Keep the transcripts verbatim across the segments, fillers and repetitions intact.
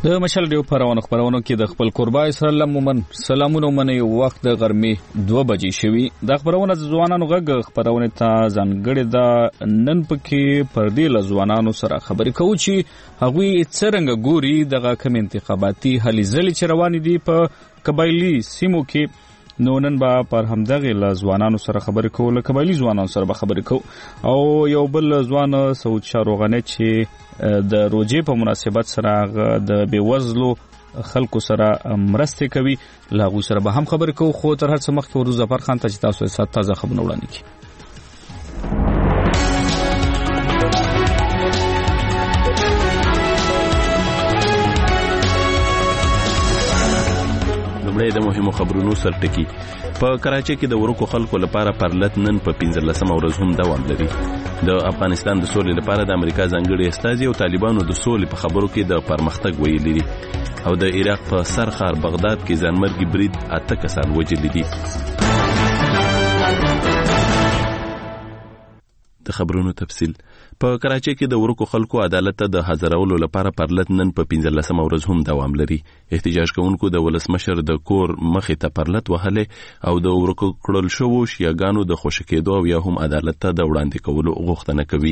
د مشال ډیو پرونه خبرونه کې د خپل قربای سره لمومن سلامونه منې وخت د غرمې دوه بجې شوي د خبرونه د ځوانانو غږ خبرونه ته ځانګړي د نن پکې پر دې ل ځوانانو سره خبرې کوو چې هغوی څرنګه ګوري دغه کوم انتخاباتي هلې ځلې چې روانې دي په قبایلی سیمو کې نو نن به پر همدغه ل ځوانانو سره خبرې کوو له قبایلی ځوانانو سره به خبرې کوو او یو بل ځوان سعود شاروغانه چې د روزې په مناسبت سره د بیوزلو خلکو سره مرسته کوي لاغو سره به هم خبرې کوو خو تر هر څه مخکې ورو ظفر خان ته چې تاسو سره تازه خبرونه وړاندې کړي. لومړی د مهمو خبرونو سرټکی په کراچۍ کې د ورکو خلکو لپاره پرلط نن په پنځلسمه ورځ هم دوام لري. د افغانستان د سولې لپاره د امریکا ځانګړي استازي او طالبانو د سولې په خبرو کې د پرمختګ ویلي دي او د عراق په سرخار بغداد کې ځانمرګي برید اته کسان وژلي دي. د خبرونو تفصیل په کراچۍ کې د ورکو خلکو عدالت ته د حاضرولو لپاره پرلط نن په پنځلسمه ورځ هم دوام لري. احتجاج کوونکو د ولسمشر د کور مخې ته پرلط وهلې او د ورکو کړل شوو شیعاګانو د خوشی کېدو او یا هم عدالت ته د وړاندې کولو غوښتنه کوي.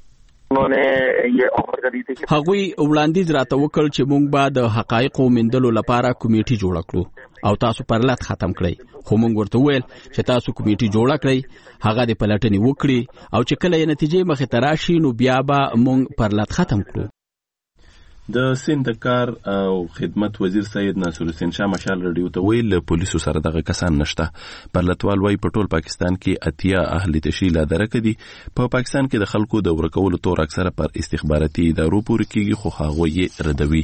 هغوی وړاندیز راته وکړ چې موږ به د حقایقو موندلو لپاره کمیټه جوړه کړو او تاسو پرلط ختم کړئ. خو موږ ورته وویل چې تاسو کمیټه جوړه کړئ هغه د پلټنې وکړي او چې کله یې نتیجې مخې ته راشي نو بیا به موږ پرلط ختم کړو. د سند کار او خدمت وزیر سید ناصر حسین شاه مشال رادیو ته ویل پولیسو سره دغه کسان نشته. پرلطوال وای په ټول پاکستان کې اتیا اهل تشیل درک دي. په پاکستان کې د خلکو د ورکولو تور اکثره پر استخباراتي ادارو پورې کیږي خو هغه یې ردوي.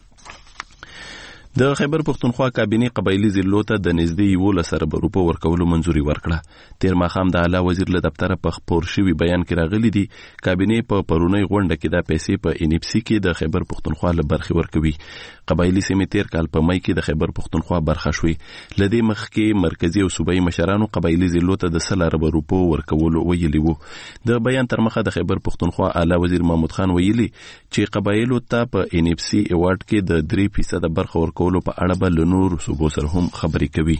د خیبر پښتونخوا کابینه قبایلی ضلعو ته د نږدې یولس ارب روپو ورکولو منځوري ورکړه. تیر ماښام د اعلی وزیر له دفتره په خپور شوی بیان کې راغلي دي کابینه په پرونی غونډه کې د پیسې په ان اف سی کې د خیبر پښتونخوا له برخې ورکوي. قبایلی سیمې تیر کال په مای کې د خیبر پښتونخوا برخه شوې. لدې مخکې مرکزی او صوبایي مشرانو قبایلی ضلعو ته د سل ارب روپو ورکولو ویلي وو. د بیان تر مخه د خیبر پښتونخوا اعلی وزیر محمود خان ویلي چې قبایلو ته په ان اف سی ایوارډ کې د درې فیصد برخه ورکولو په اړه بل نور صوبو سره هم خبرې کوي.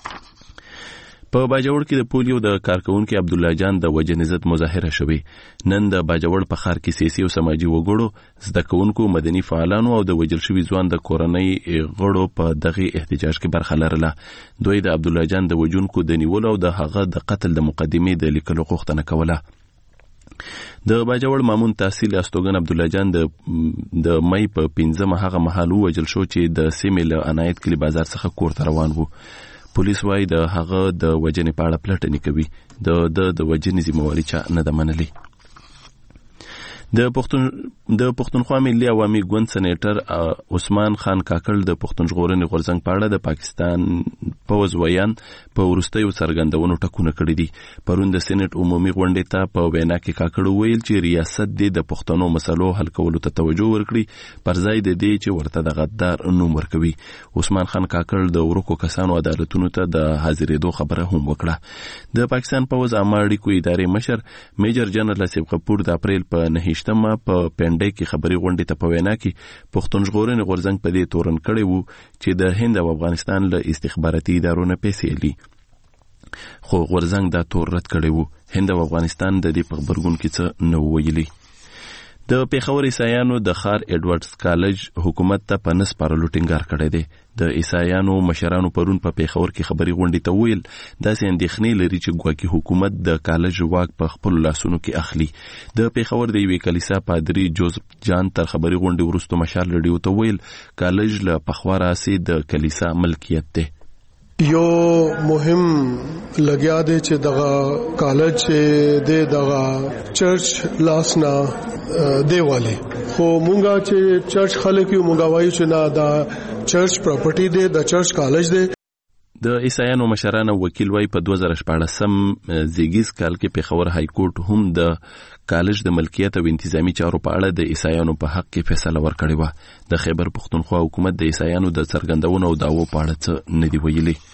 په باجوړ کې د پولیو د کارکونکو عبد الله جان د وجه نزت مظاهره شوې. نن د باجوړ په ښار کې سیاسي او سماجی وګړو زده کوونکو مدني فعالانو او د وجل شوی ځوان د کورنۍ غړو په دغه احتجاج کې برخه لرله. دوی د عبد الله جان د وجونکو د نیولو او د هغه د قتل د مقدمې د لیکلو غوښتنه کوله. د باجوړ مامون تحصیل استوګن عبد الله جان د د مې په پنځمه هغه مهال وجل شو چې د سیمې له عنایت کلی بازار څخه کور ته روان وو. پولیس وايي د هغه د وجنې په اړه پلټنې کوي. د د د وجنې ذمہواري چا نه ده منلې. د پښتون د پښتونخوا ملي عوامي ګوند سېنیټر عثمان خان کاکړ د پښتون ژغورنې غورځنګ په اړه د پاکستان پوز ویان په ورستیو څرګندونو ټکونه کړی دي. پرون د سېنیټ عمومي غونډې ته په وینا کې کاکړ ویل چې ریاست دې د پښتنو مسلو حل کولو ته توجه ورکړي پر ځای د دې چې ورته د غدار نوم ورکوي. عثمان خان کاکړ د ورکو کسانو عدالتونو ته د حاضرېدو خبره هم وکړه. د پاکستان پوز عامه اړیکو ادارې مشر میجر جنرال اسیف غفور د اپریل په نهشتمه په پنډای کې خبري غونډې ته په وینا کې پښتون ژغورنې غورځنګ په دې تورن کړی وو چې د هند او افغانستان له استخباراتي ادارو نه پیسې لي. خو غورځنګ دا تور رد کړی وو. هند او افغانستان د دې په خبرګون کې څه نه ویلي. د پیښور عیسایانو د خار ایډورډز کالج حکومت ته په نس پارلو ټینګار کړی دی. د عیسایانو مشرانو پرون په پیښور کې خبري غونډې ته ویل داسې اندېښنې لري چې ګواکې حکومت د کالج واک په خپل لاسونو کې اخلي. د پیښور د یوې کلیسا پادری جوزف جان تر خبري غونډې وروسته مشال رادیو ته ویل کالج له پخوا راځي د کلیسا ملکیت دی. یو مهم لګیا دی چې دغه کالج چې د دغه چرچ لاسنا دیواله خو مونږه چې چرچ خلک یو مونږه وایو چې نه دا چرچ پراپرټي دی د چرچ کالج دی. د عیسایانو مشرانو وکیل وای په دوه زره شپاړسم زیږیز کال کې پیښور های کورټ هم د کالج د ملکیت او انتظامی چارو په اړه د عیسایانو په حق کې فیصله ورکړې و. د خیبر پښتونخوا حکومت د عیسایانو د څرګندونو او دعوو په اړه څه نه دی ویلي.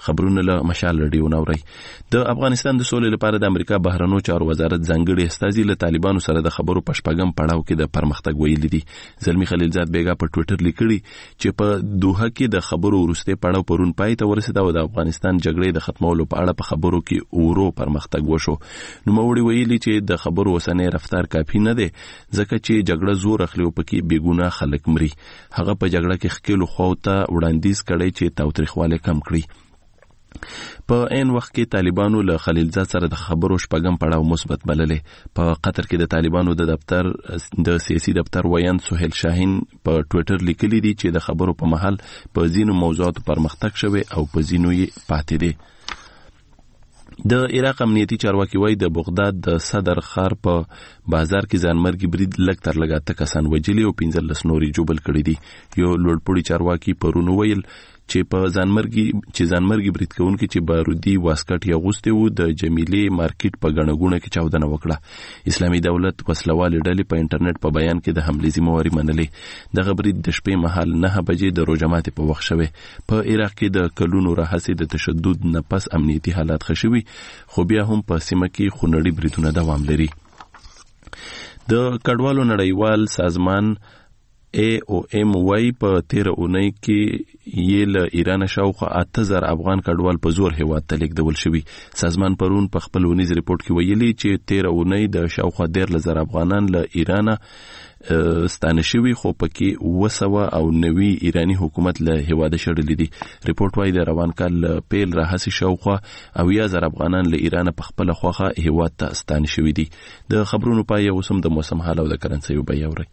خبرونه له مشال رادیو نوري. د افغانستان د سولې لپاره د امریکا بهرنیو چارو وزارت ځانګړي استازي له طالبانو سره د خبرو پشپږم پړاو کې د پرمختګ ویلي دي. زلمی خلیلزاد بیگا په ټوئیټر لیکلي چې په دوحه کې د خبرو وروسته پړاو پرون پای ته ورسېد او د افغانستان جګړې د ختمولو په اړه په خبرو کې اورو پرمختګ وشو. نو موړي ویلي چې د خبرو وسنۍ رفتار کافي نه دی ځکه چې جګړه زور اخلي او پکې بیګونه خلک مري. هغه په جګړه کې خکېلو خو ته وړاندیز کړی چې تاوتریخواله کم کړي. په عین وخت کې طالبانو له خلیلزاد سره د خبرو شپږم پړاو مثبت بللې. په قطر کې د طالبانو د دفتر د سیاسي دفتر ویاند سهیل شاهین په ټوئیټر لیکلي دي چې د خبرو په محل په ځینو موضوعاتو پرمختګ شوی او په ځینو یې پاتې دي. د عراق امنیتي چارواکي وایي د بغداد د صدر ښار په بازار کې ځانمرګي برید لږ تر لږه اته کسان وژلي او پنځلس نورې ژوبل کړي دي. یو لوړپوړي چارواکي پرون ویل چې په ځانمرګي چې ځانمرګي برید کوونکي چې بارودي واسکټ یې اغوستی وو د جمیلې مارکیټ په ګڼه ګوڼه کې چاودنه وکړه. اسلامي دولت وسلوالې ډلې په انټرنیټ په بیان کې د حملې ذمہواري منلې. دغه برید د شپې مهال نه بجې د روژه ماتي په وخت شوی. په عراق کې د کلونو راهیسې د تشدد نه پس امنیتي حالات ښه شوي خو بیا هم په سیمه کې خونړي بریدونه دوام لري. د کډوالو نړیوال سازمان ای او ام واي په تیر اونۍ کې یې له ایران شاوخوا اته زره افغان کډوال په زور هیواد ته لیږدول شوي. سازمان پرون په خپل اونیز ریپورت کې ویلي چې تیر اونۍ د شاوخوا ډېر زره افغانان له ایران ستانه شوي خو پکې اوه سوه او نوي ایرانی حکومت له هیواده شړلي دي. ریپورت وايي د روان کال له پیل راهیسې شاوخوا اویا زره افغانان له ایران په خپله خوښه هیواد ته ستانه شوي دي. د خبرونو پای اوس هم د موسم حال او د کرنسۍ بیه اورئ.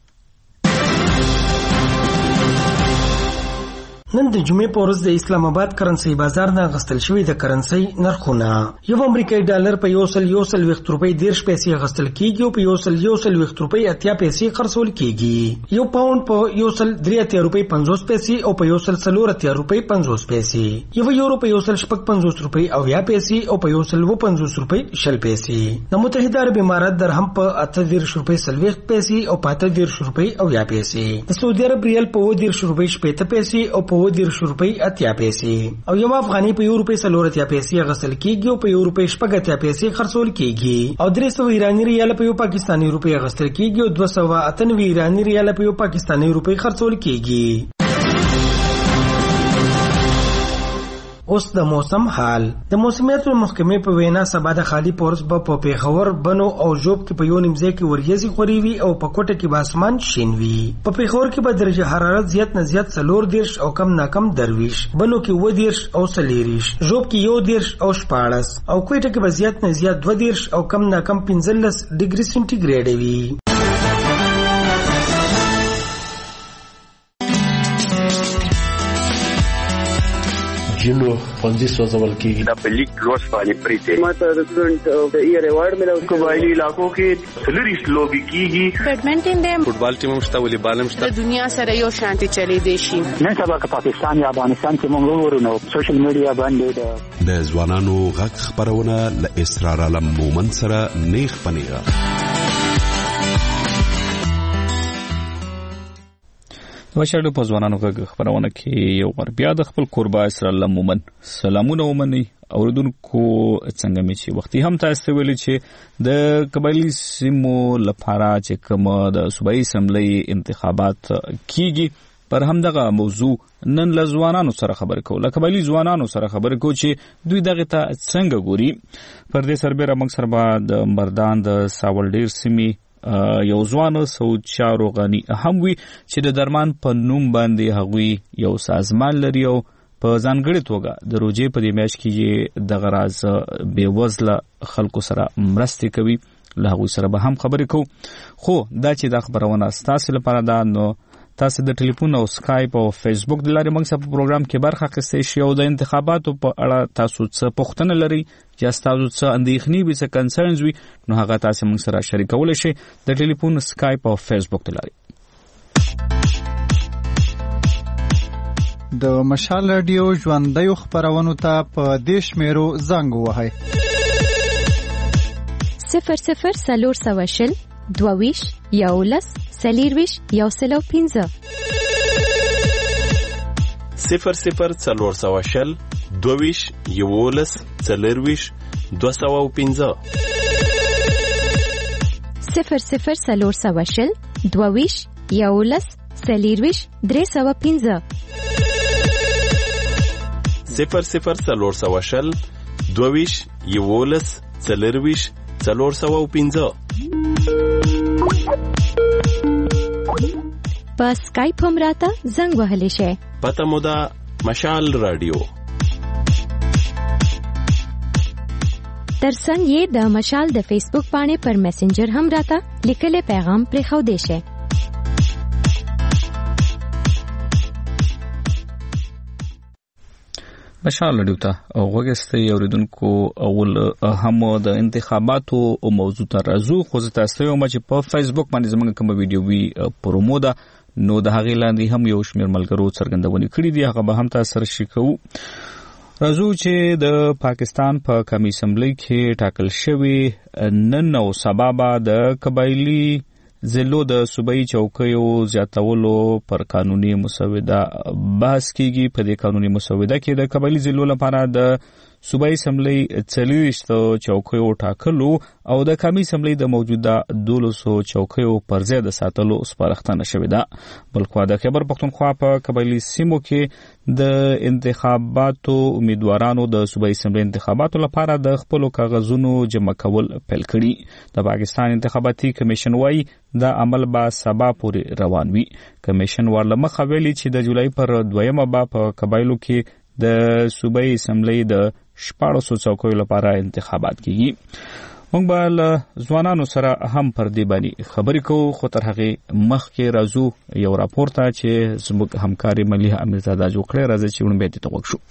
نن د جمعې په ورځ د اسلام آباد کرنسي بازار نه غستل شوی د کرنسي نرخونه یو امریکایي ډالر په یو سل یو سل وخت روپۍ دیرش پیسې غستل کیږي او په یو سل یو سل وخت روپۍ اتیا پیسې خرڅول کیږي. یو پاوند په یو سل درې اتیا روپۍ پنځوس پیسې او په یو سل څلور اتیا روپۍ پنځوس پیسې. یو یورو په یو سل شپږ پنځوس روپۍ او یا پیسې او په یو سل و پنځوس روپۍ شل پیسې. د متحده عرب امارات درهم په اته دیرش روپۍ څلوېښت پیسې او په اته دیرش روپۍ او یا پیسې. د سعودي عرب ریال په اووه دیرش روپۍ شپېته پیسې او په اووه دیرش روپۍ اتیا پیسې او یو افغاني په یو روپۍ څلور اتیا پیسې غسل کیږي او په یو روپۍ شپږ اتیا پیسې خرڅول کیږي او درې سوه ایراني ریال په یو پاکستاني روپۍ غسل کیږي او دوه سوه اته نوي ایراني ریال په یو پاکستاني روپۍ خرڅول کیږي. اوس د موسم حال. د موسمیات محکمې په وینا سبا د خالی پورس په پیښور بنو او جوب کې په یو نیم ځای کې وریځي خوري وي او په کوټه کې به اسمان شین وي. په پیښور کې به درجه حرارت زیات نه زیات څلور دیرش او کم نه کم درویش، بنو کې اووه دیرش او څلېرویشت، جوب کې یو دیرش او شپاړس او کوټه کې به زیات نه زیات دوه دیرش او کم نه کم پنځلس ډیګري سنټیګریډ وي. جنو خوندي سوځول کیږي د پلیک روز باندې پریته ماته د سټډنټ د ایئر ایوارډ ملو قبایلی علاقو کې سلریس لوبي کیږي. بیډمنټن دیم فوټبال ټیم مشته ولې بالم شته. د دنیا سره یو شانتي چلی دی شي. نن سبا که پاکستان یا افغانستان کې موږ ورونو سوشل میډیا باندې د ځوانانو غږ خبرونه ل اسرار علم مومن سره نیخ پنیغه. وشاړو په ځوانانو غږ خبرونه کې یو ور بیا د خپل قربا اسرار الله مومن سلامونه ومني اوردونکو څنګه می چې وختي هم تاسو ویلي چې د قبایلی سیمو لپاره چې کوم د صوبایي اسمبلی انتخابات کیږي پر هم دغه موضوع نن له ځوانانو سره خبرې کوو. له قبایلی ځوانانو سره خبرې کوو چې دوی دغه ته څنګه ګوري. پر دې سربېره موږ سره به د مردان د ساول ډیر سیمې یو ځوان سعود شاه روغاني هم وي چې د درمان په نوم باندې هغوی یو سازمان لري او په ځانګړې توګه د روژې په دې میاشت کې دغه راز بېوزله خلکو سره مرستې کوي. له هغوی سره به هم خبرې کوو. خو دا چې دا خبرونه ستاسو لپاره ده نو تاسو د ټلیفون او سکایپ او فیسبوک د لارې موږ سره په پروګرام کې برخه اخیستی شئ او د انتخاباتو په اړه تاسو څه پوښتنه لرئ یا ستاسو څه اندېښنې وي څه کنسرنز وي نو هغه تاسو موږ سره شریکولی شئ د ټلیفون سکایپ او فیسبوک د لارې. د مشال رادیو ژوندیو خپرونو ته په دې شمیرو زنګ ووهئ: صفر صفر څلور سوه شل دوه ویشت یولس څلېرویشت یو سل او پنځه، صفر صفر څلور سوه شل دوویش یولس څلرویش دوه سوه او پنځه صفر صفر څلور سوه شل دوویش یولس څلرویش درې سوه پنځه صفر صفر څلور سوه شل دوویش یولس څلرویش څلور سوه او پنځه په سکایپ هم راته زنګ وهلی شئ. پته مو ده مشال رادیو. ترڅنګ یې د مشال د فیسبوک باندې پر میسنجر هم راته لیکلی پیغام پرېښودی شئ. مشال رادیو ته غوږ اوریدونکو اول هم د انتخاباتو او موضوع ته راځو، خو زه تاسو ته وایم چې په فیسبوک باندې زموږ کوم ویډیو وی پرومو ده نو د هغې لاندې هم یو شمېر ملګرو څرګندونې کړي دي، هغه به هم تاسو سره شریکوو. راځو چې د پاکستان په پا قومي اسمبلی کې ټاکل شوی نن او سبا به د قبایلي ضلعو د صوبایي چوکیو زیاتولو پر قانوني مسوده بحث کیږي. په دې قانوني مسوده کې د قبایلي ضلعو لپاره د صوبایي اسمبلی څلوېښت چوکیو ټاکلو او د قومي اسمبلی د موجوده دولسو چوکیو پر ځای د ساتلو سپارښتنه شوې ده. بل خوا د خیبر پښتونخوا په قبایلي سیمو کې د انتخاباتو امیدوارانو د صوبایي اسمبلی انتخاباتو لپاره د خپلو کاغذونو جمع کول پیل کړي. د پاکستان انتخاباتي کمیشن وايي دا عمل به سبا پورې روان وي. کمیشن ورله مخه ویلي چې د جولای پر دویمه به په قبایلو کې د صوبایي اسمبلی د شپاړسو څوکیو لپاره انتخابات کیږي. موږ به له ځوانانو سره هم پر دې باندې خبرې کوو، خو تر هغې مخکې راځو یو راپور ته چې زموږ همکاري ملیحه امیرزاده جوړ کړی. راځي چې وړاندې ته غوږ شو.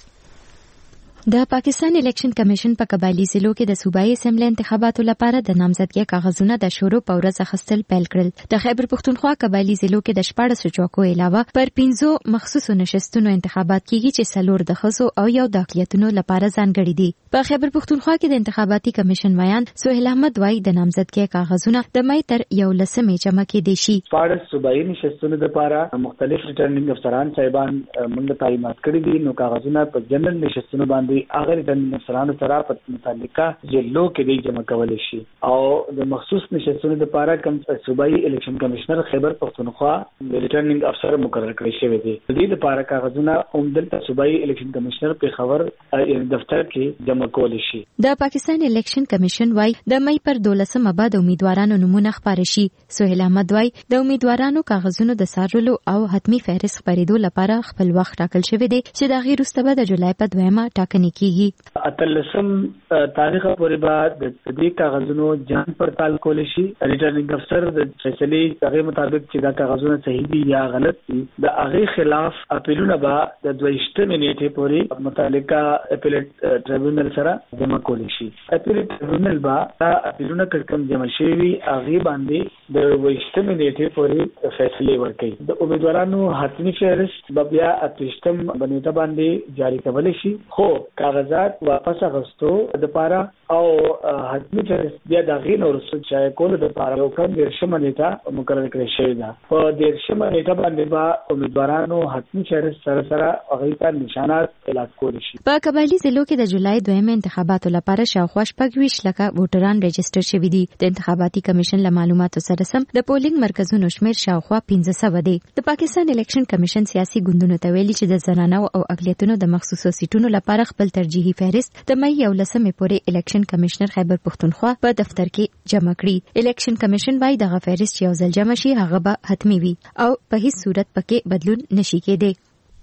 د پاکستان الیکشن کمیشن په قبایلي ضلعو کې د صوبایي اسمبلی انتخاباتو لپاره د نامزدګۍ کاغذونه د شروع په ورځ اخیستل پیل کړل. د خیبر پښتونخوا قبایلي ضلعو کې د شپاړسو چوکو علاوه پر پنځو مخصوصو نشستونو انتخابات کیږي چې څلور د ښځو او یو د اقلیتونو لپاره ځانګړي دي. په خیبر پښتونخوا کې د انتخاباتي کمیشن ویان سهیل احمد وايي د نامزدګۍ کاغذونه د مې تر یولسمې جمع کېدای شي. شپاړس صوبایي نشستونو لپاره مختلف ریټرنینګ افسران صاحبان موږ تعینات کړي دي. نو کاغذونه په جنرال نشستونو باندې هغه د افسرانو سره په متعلقه ضلعو کې دی جمع کول شي او د مخصوص نشستونو لپاره کوم صوبایي الیکشن کمشنر خیبر پښتونخوا د ریټرنینګ افسر مقرر کړی شوی دی. د دې لپاره کاغذونه عمدل صوبایي الیکشن کمشنر په خبر دفتر کې جمع کول شي. د پاکستان الیکشن کمیشن وايي د مې پر دولسمه بعد امیدوارانو نمونه خبري شي. سهیل احمد وايي د امیدوارانو کاغذونو د سارلو او حتمی فهرست خبرېدو لپاره خپل وخت ټاکل شوی دی چې د غیر مستبد د جولای په دویمه ټاکنې کیږي. اتلسم تاریخ پورې بعد د دې کاغذونو جان پړتال کول شي. ریټرنینګ افسر د فیصلې هغه مطابق چې دا کاغذونه صحیح دي یا غلط دي د هغه خلاف اپیلونه به د دویشتمې نیټې پورې متعلقه اپیلیټ ټریبیونل سره جمع کول شي. اپیلیټ ټریبیونل به دا اپیلونه کوم جمع شوي هغه باندې د دویشتمې نیټې پورې فیصله ورکړي. د امیدوارانو حتمی فهرست به بیا اتشتم بنیته باندې جاری کول شي. خو کاغذات واپس اغستو د پاره او حتمی فهرست بیا د غین او رسول چای کول د پاره یو کم درشمه نیټه مقرر کړی شوی ده. په درشمه نیټه باندې با امیدوارانو حتمی فهرست سره سره هغه ته نشانات اعلان کول شي. په قبایلي ضلعو کې د جولای دویمه انتخاباتو لپاره شاوخوا شپږ ویشت لکه ووټران رجسټر شوي دي. د انتخاباتي کمیشن له معلوماتو سره سم د پولینګ مرکزونو شمېر شاوخوا پنځه سوه دی. د پاکستان الیکشن کمیشن سیاسي ګوندونو ته ویلي چې د زنانو او اقلیتونو د مخصوصو سیټونو لپاره خپل ترجیحي فهرست د مې یولسمې پورې الیکشن کمیشنر خیبر پښتونخوا په دفتر کې جمع کړي. الیکشن کمیشن وايي دغه فهرست یو ځل جمع شي هغه به حتمی وي او په هیڅ صورت پکې بدلون نشي کېدی.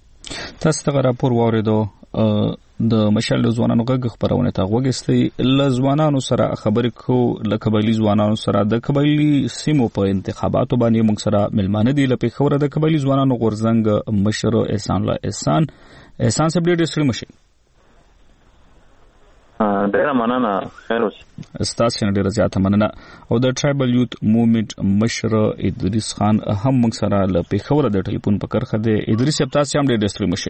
تاسو ته راپور واوریدو د مشال ځوانانو غږ خبرونه ته غوږستي. ل ځوانانو سره خبرې کو ل قبایلي ځوانانو سره د قبایلي سیمو په انتخاباتو باندې موږ سره ملمانه دي. لپاره خبره د قبایلي ځوانانو غورزنګ مشر احسان الله احسان احسان صاحب ډېر ډېر مشي ډیره مننه. خیر اوسه. ستاسو نه ډیره زیاته مننه. او د ټرایبل یوت موومېنټ مشر ادریس خان هم موږ سره له پیښور د ټلیفون په کرخه دی. ادریس صاحب تاسو هم ډېر ډېر مشي.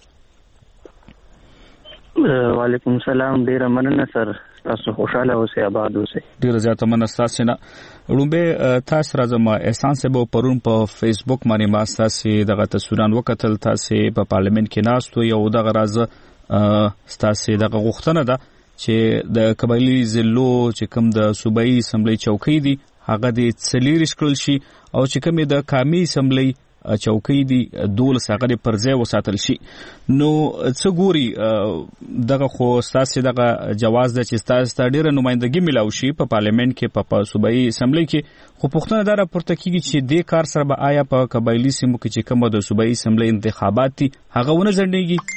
وعلیکم السلام. ډیره مننه سر. تاسو خوشاله اوسئ آباد اوسئ. ډیره زیاته مننه تاسو نه. لومبه تاسو راځم احسان صاحب پرون په فیسبوک باندې ما تاسو دغه تصویران وکتل. تاسو په پارلیمنت کې ناست یو دغه راز ستاسو دغه غوښتنه ده چې د قبایلی ضلعو چې کوم د صوبایي اسمبلی چوکۍ دي هغه د څلېرویشت کړل شي او چې کوم د قامي اسمبلی چوکۍ دي دولس هغه پر ځای وساتل شي. نو څه ګوري دغه خو ستاسو دغه جواز ده چې ستاسو ته ډیره نمائندګي ملاوي شي په پارلیمنت کې په صوبایي اسمبلی کې، خو پوښتنه دا راپورته کیږي چې د کار سره به آیا په قبایلی سیمو کې چې کوم د صوبایي اسمبلی انتخابات دي هغه ونه ځنډيږي؟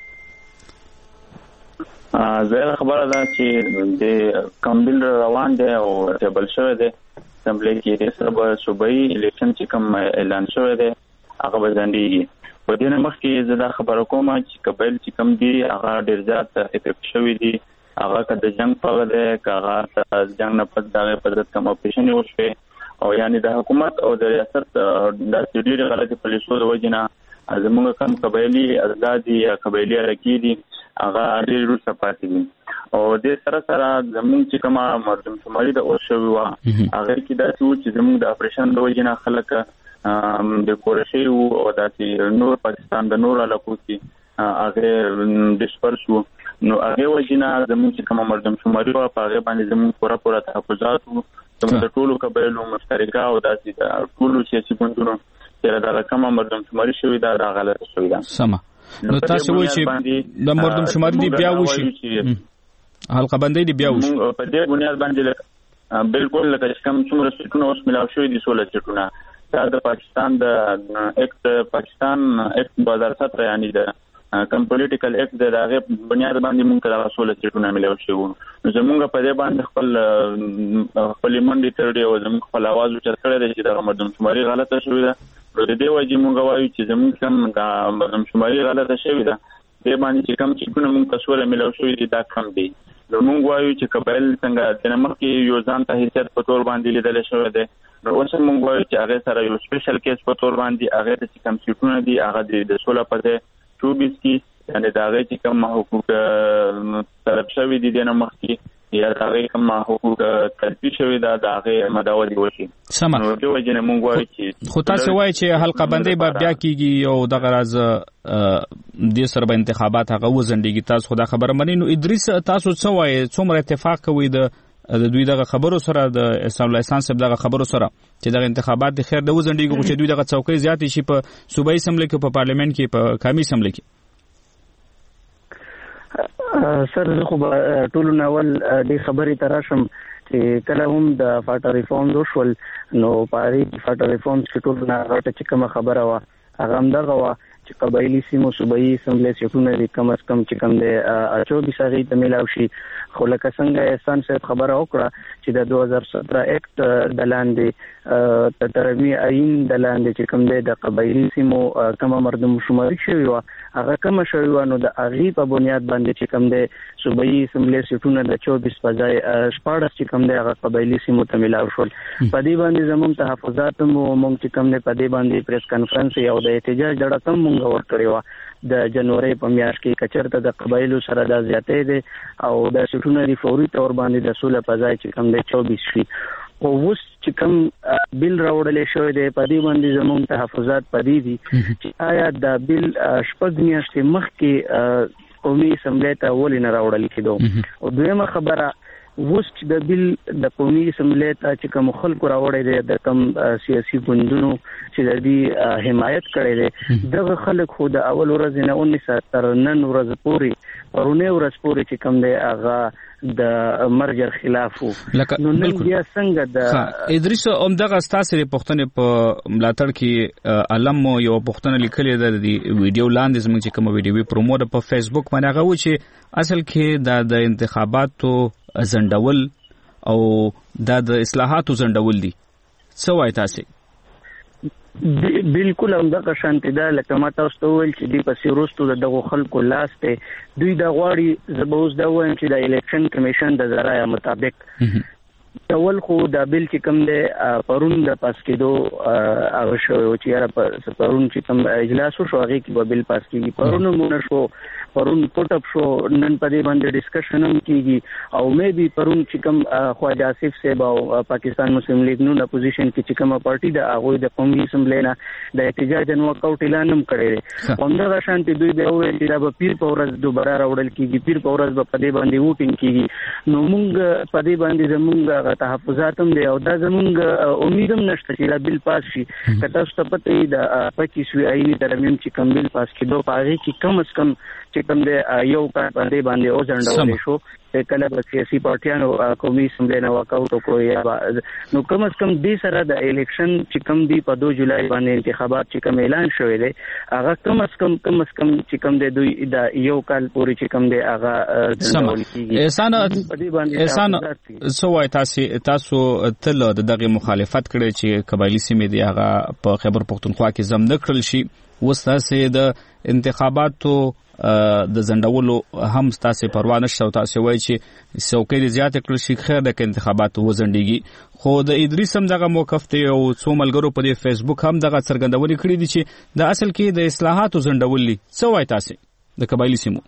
زه خبره ده چې د کمبل روان دی او ټیبل شوی دی اسمبلی کې د سبا صوبایي الیکشن چې کوم اعلان شوی دی هغه به ځنډيږي. په دې نه مخکې زه دا خبره کوم چې قبایل چې کوم دي هغه ډېر زیات افیکټ شوی دي، هغه که د جنگ په وخت دی که هغه جنگ نه پس دغه په ضد کوم اپریشن وشوي او یعنی د حکومت او د ریاست د ډېرې غلطي پالیسیو د وجې نه زموږ کوم قبایلي ازادي یا قبایلي حرکي دي هغه ډېر وروسته پاتې دي. او د سره سره زموږ چې کومه مردم شماري د اوس شوي وه هغه کې داسې وو چې زموږ د اپریشن د وجې نه خلک د کورشي وو او داسې نور پاکستان د نور علاقو کې هغه ډسپرس وو. نو هغه وجې نه زموږ چې کومه مردم شماري وه په هغې باندې زموږ پوره پوره تحفظات وو زموږ د ټولو قبایلو مشترکه او داسې د ټولو سیاسي ګوندونو چې دا کومه مردم شماري شوې ده دا غلطه شوې ده. سمه. نو تاسو وایئ چې د مردم شماري دی بیا وشي حلقه بندي دی بیا وشي په دې بنیاد باندې بالکل لکه چې کوم څومره سټونه اوس ملاو شوې دي سولہ سټونه دا د پاکستان د اکټ پاکستان اکټ دوه هزار سطر یعنی د کوم پولیټیکل اکټ د هغه بنیاد باندې موږ ته سولہ سټونه ملاو شوي نو زموږ په دې باندې خپل خپل منډي ترډي او زموږ خپل आवाज اوچت کړی دی چې د مردم شماري غلطه شوې ده. د دې وجې موږ وایو چې زموږ کوم د مردم شماري غلطه شوې ده دې باندې چې کوم چیکونه موږ ته سوله ملاو شوي دي دا کم دي. نو موږ وایو چې قبایل څنګه د مخکې یو ځان ته حیثیت په تور باندې لیدل شوی دی نو اوس موږ وایو چې هغه سره یو سپیشل کیس په تور باندې هغه د کوم چیکونه دي هغه د سوله په ځای چوبیس کې یعنی دا هغه چې کوم حقوق طلب شوی دي د مخکې یا دا هغه کوم حقوق تلفي شوی دا د هغه مداوي وشي. سم. نو د وجه نه موږ وایو چې خو تاسو وایي چې حلقه بندي به بیا کیږي او دغه راز د سره به انتخابات هغه وزندګي تاسو خدا خبره منئ. نو ادریس تاسو څه وایي څومره اتفاق کوي د د دوی دغه خبرو سره د اسلام الله احسان صاحب دغه خبرو سره چې دغه انتخابات د خیر د وزندګي چې دوی دغه څوکۍ زیاتې شي په صوبایي اسمبلی کې په پارلیمنت کې په قومي اسمبلی کې؟ سر زه خو ټولو ناول دې خبرې ته راشم چې کله هم د فاټا ریفورمز وشول نو په هغې فاټا ریفورمز کې ټولو نه غټه چې کومه خبره وه هغه همدغه وه چې قبایلي سیمو صوبایي اسمبلی سیټونه دي کم از کم چې کوم دی چوبیس هغې ته میلاو شي. خو لکه څنګه احسان صاحب خبره وکړه چې د دوه هزار سطر اکټ د لاندې د ترمیم آئین د لاندې چې کوم دی د قبایلي سیمو کومه مردم شماري شوې وه هغه کومه شوې وه نو د هغې په بنیاد باندې چې کوم دی صوبایي اسمبلی سیټونه د چوبیس په ځای شپاړس چې کوم دی هغه قبایلي سیمو ته میلاو شول. په دې باندې زموږ تحفظات هم موږ چې کوم دی په دې باندې پریس کانفرنس یو د احتجاج ډډه هم موږ ورکړې وه د جنوري په میاشت کې کچرته د قبایلو سره دا زیاتې دي او د سټونه دی فوري تور باندې د سوله په ځای چې کوم دی چوبیس شي. او اوس چې کوم بل راوړل شوی دی په دې باندې زموږ تحفظات پدې دي چې آیا د بل شپږ میاشتې مخکې قومي اسمبلی ته ولې نه راوړل کېدو. او دویمه خبره اوس چې د بل د قومي اسمبلی ته چې کوم خلکو راوړی دی د کوم سیاسي ګوندونو چې د دې حمایت کړی دی دغه خلک خو د اول ورځې نه ونیسه تر نن ورځ پورې پرونی ورځ پورې چې کوم دی هغه د مرجر خلاف وو. نو نن بیا څنګه د ادریس همدغه ستاسو د پښتنې په ملاتړ کې علم یو پښتنه لیکلې ده د ویډیو لاندې زموږ چې کوم ویډیو پرومو ده په فیسبوک باندې هغه و چې اصل کې د انتخاباتو زندول او دا د اصلاحاتو زندول دي. څه وایي تاسو؟ بالکل همدغه شانتي ده لکه ما تاسو ته وویل چې دوی پسې وروستو د دغو خلکو لاس دی دوی دا غواړي زه به اوس دا ووایم چې د الیکشن کمیشن د ذرایع مطابق اول خو د بیل چې کوم دی پرون د پاس کېدو هغه شو چې یاره پرون چې کوم اجلاس وشو هغه کې به بیل پاس کېږي پرون مونږ شو پرون پټ اپ شو نن په دې باندې ډسکشن هم کیږي او مې بي پرون چې کوم خواجه آصف صاحب او پاکستان مسلم لیگ نو اپوزیشن کې چې کوم پارټي د هغه د قومي اسمبلی نه د احتجاج نو واکاوټ اعلان هم کړی دی همدا شانتي دوی به وایي چې دا پیر په ورځ دوباره راوړل کیږي پیر په ورځ په دې باندې ووټینګ کیږي نو موږ په دې باندې زموږ تحفظات هم دي او دا زموږ امید هم نشته چې دا بل پاس شي که تاسو ته پته وي د پچیسوي آئینی ترمیم چې کوم بل پاس کېدو په هغه کې کم از کم چې کوم د یو کار باندې باندې او ځنډول شو کله به سیاسي پارټیانو قومي اسمبلی نه واکاوټ وکړو یا نو کم از کم دې سره د الیکشن چې کوم دی په دوه جولای باندې انتخابات چې کوم اعلان شوی دی هغه کم از کم کم از کم چې کوم دی دوی د یو کال پورې چې کوم دی هغه ځنډول کیږي احسان احسان سو وای تاسو تاسو تل دغه مخالفت کړي چې قبایلی سیمې دی هغه په خیبر پختونخوا کې زم نه کړل شي وساسه د انتخاباتو د زندولو هم تاسو پروا نشته او تاسو وایي چې څوکۍ زیات کړل شي خیر د انتخاباتو وزندګي خو د ادریس هم دغه موقف ته او څو ملګرو په فیسبوک هم دغه څرګندونې کړې دي چې د اصل کې د اصلاحاتو زندولي څه وایي تاسو د قبایلی سیمو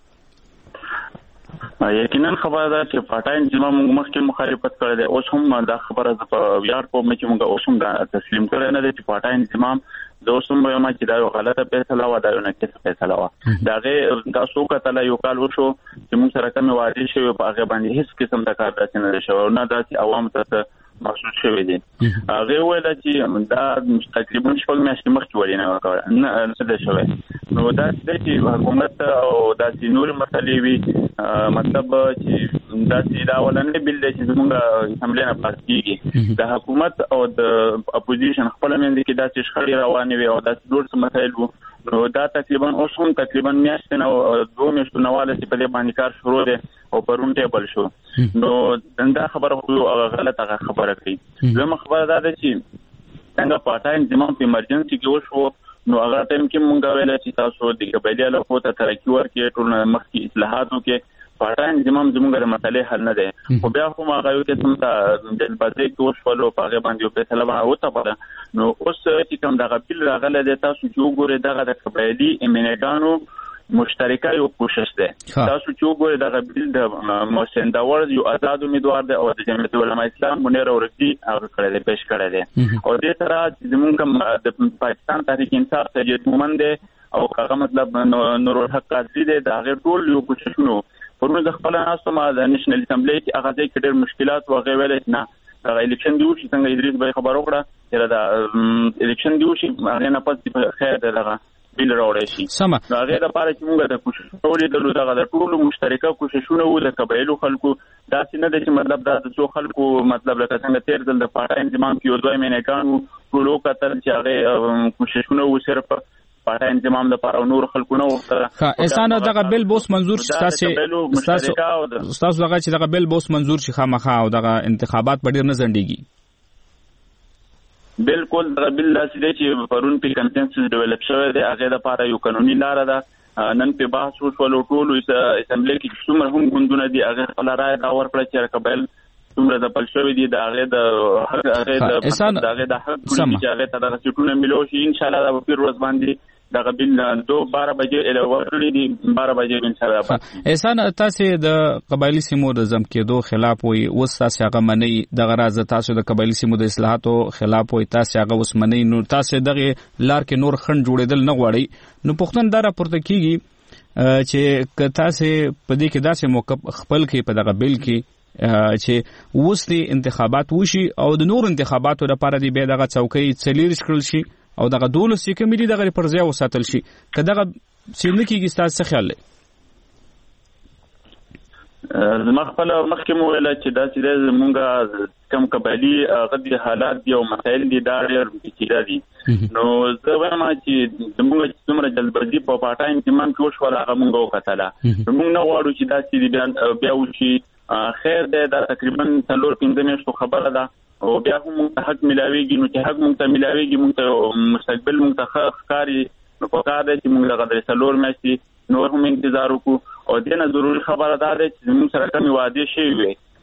یقینا خبره ده چې پټاین چې موږ مخکې مخالفت کړی دی اوس هم دا خبره ده په ویار کوم چې موږ اوس هم دا تسلیم کړی نه دی چې پټاین چې د اوسم به ما چې دا یو غلطه فیصله و دا یو ناقصه فیصله و دا غي تاسو کتل یو کال وشو چې موږ سره کوم وعده شوی په هغه باندې هیڅ قسم د کار داسې نه شو نه دا چې عوام ته محسوس شوی دي هغه ویل چې دا تقریبا شپږ میاشتې مخکې ولې نه وکړه نه څه ده شوی نو دا چې حکومت او دا چې نور مسلې وي مطلب چې دا چې دا ولنه بل دی چې موږ اسمبلی نه پاس کیږي د حکومت او د اپوزیشن خپل منځ کې دا چې شخړې روانې وي او دا چې ډېر مسایل وو نو دا تقریبا اوس هم تقریبا میاشتې نو دوه میاشتو نه واله چې په دې باندې کار شروع دی او پرون ټیبل شو نو دا خبره خو غلطه خبره کوي زموږ خبره دا ده چې څنګه پټاین زموږ په ایمرجنسي کې وشو نو هغه ټیم کې مونږ ویل چې تاسو د قبایلی له خوا ترقی ورکړي ټول مخکې اصلاحاتو کې پټاین زموږ زموږ د مسلې حل نه دی خو بیا خو هغه یو کې څنګه د بازي کې وشول په هغه باندې په فیصله وته پره نو اوس چې کوم دغه بل راغله د تاسو چې وګوره دغه د قبایلی امینګانو مشترکه یو کوشش ده تاسو چې وګورئ دغه بل د محسن داور یو آزاد امیدوار دی او د جمعیت علماء اسلام منیر اورکتی هغه کړی دی پیش کړی دی او دې سره زموږ د پاکستان تحریک انصاف سید مومن دی او هغه مطلب نور الحق قاضي دی دا غیر ټول یو کوششونه پرونه د خپل ناسو ما د نېشنل اسمبلی کې هغه ځای کې ډېر مشکلات او غوېل نه دا الیکشن دی چې څنګه ادریس به خبر وکړه چې دا الیکشن دی چې هغه نه پاتې خیر دی دغه بیل راوړی شي دا غیر لپاره چې موږ د کوششونه د دغه د ټولو مشترکه کوششونه و د قبایلو خلکو دا څنګه د چې مطلب دا د څو خلکو مطلب لکه څنګه تیر ځل د پټاین زمام کې دوه مینکانو ټولو کتل چې هغه کوششونه و صرف پټاین زمام د لپاره نور خلکو نه وکړه ها احسان دغه بیل بوس منظور شي تاسو تاسو تاسو دغه چې دغه بیل بوس منظور شي خامخا او دغه انتخابات په ډیر نه ځنډيږي بالکل دا بل لاسي چې پرون په کنسنسس ډیولپ شوی دی هغه د لپاره یو قانوني لار ده نن په بحث وشول ټول اسمبلی کې څومره هم غوندونه دي هغه خپل رائے دا ورکړه چې قبل څومره د پل شوی دي د هغه د حق هغه د هغه د حق چې هغه ته د چټونه ملو شي ان شاء الله د پیر ورځ باندې دا قبل دو بارہ بجې اله ورټلې دي بارہ بجې ان شاء الله احسان تاسو د قبایلی سیمو د زم کېدو خلاف وي وس تاسو هغه منی د غراز تاسو د قبایلی سیمو د اصلاحاتو خلاف وي تاسو هغه وس منی نو تاسو دغه لار کې نور خند جوړېدل نه غواړي نو پښتون دا راپورته کیږي چې تاسو په دې کې داسې موقف خپل کې په دغه بیل کې چې وستي انتخابات وشي او د نور انتخاباتو لپاره دی به دغه څوکۍ چلیرش کړل شي او دغه دولس چې کمیټي دغه پرځای وساتل شي که دغه سیمه کې ستاسو څه خیال دی زما خپل مخکې مو ویل چې دا چې زمونږ کم قبایلی غدي حالات دی او مسایل دي دا ډېر پیچیده دي نو زه وایم چې زمونږ څومره جلبازي په پټاین کې من کوښ ولا هغه مونږ وکړه زمونږ نه غواړو چې دا چې بیا وشي خیر دی دا تقریبا څلور پنځه میاشتو خبره ده او بیا هم حق ملاويږي نو چې حق مونږ ته ملاويږي مونږ ته مستقبل مونږ ته ښکاری نو په کار دی چې مونږ دغه څلور میاشتې نور هم انتظار وکړو او دنه ضروري خبره ده چې موږ سره کوم وعده شوی وي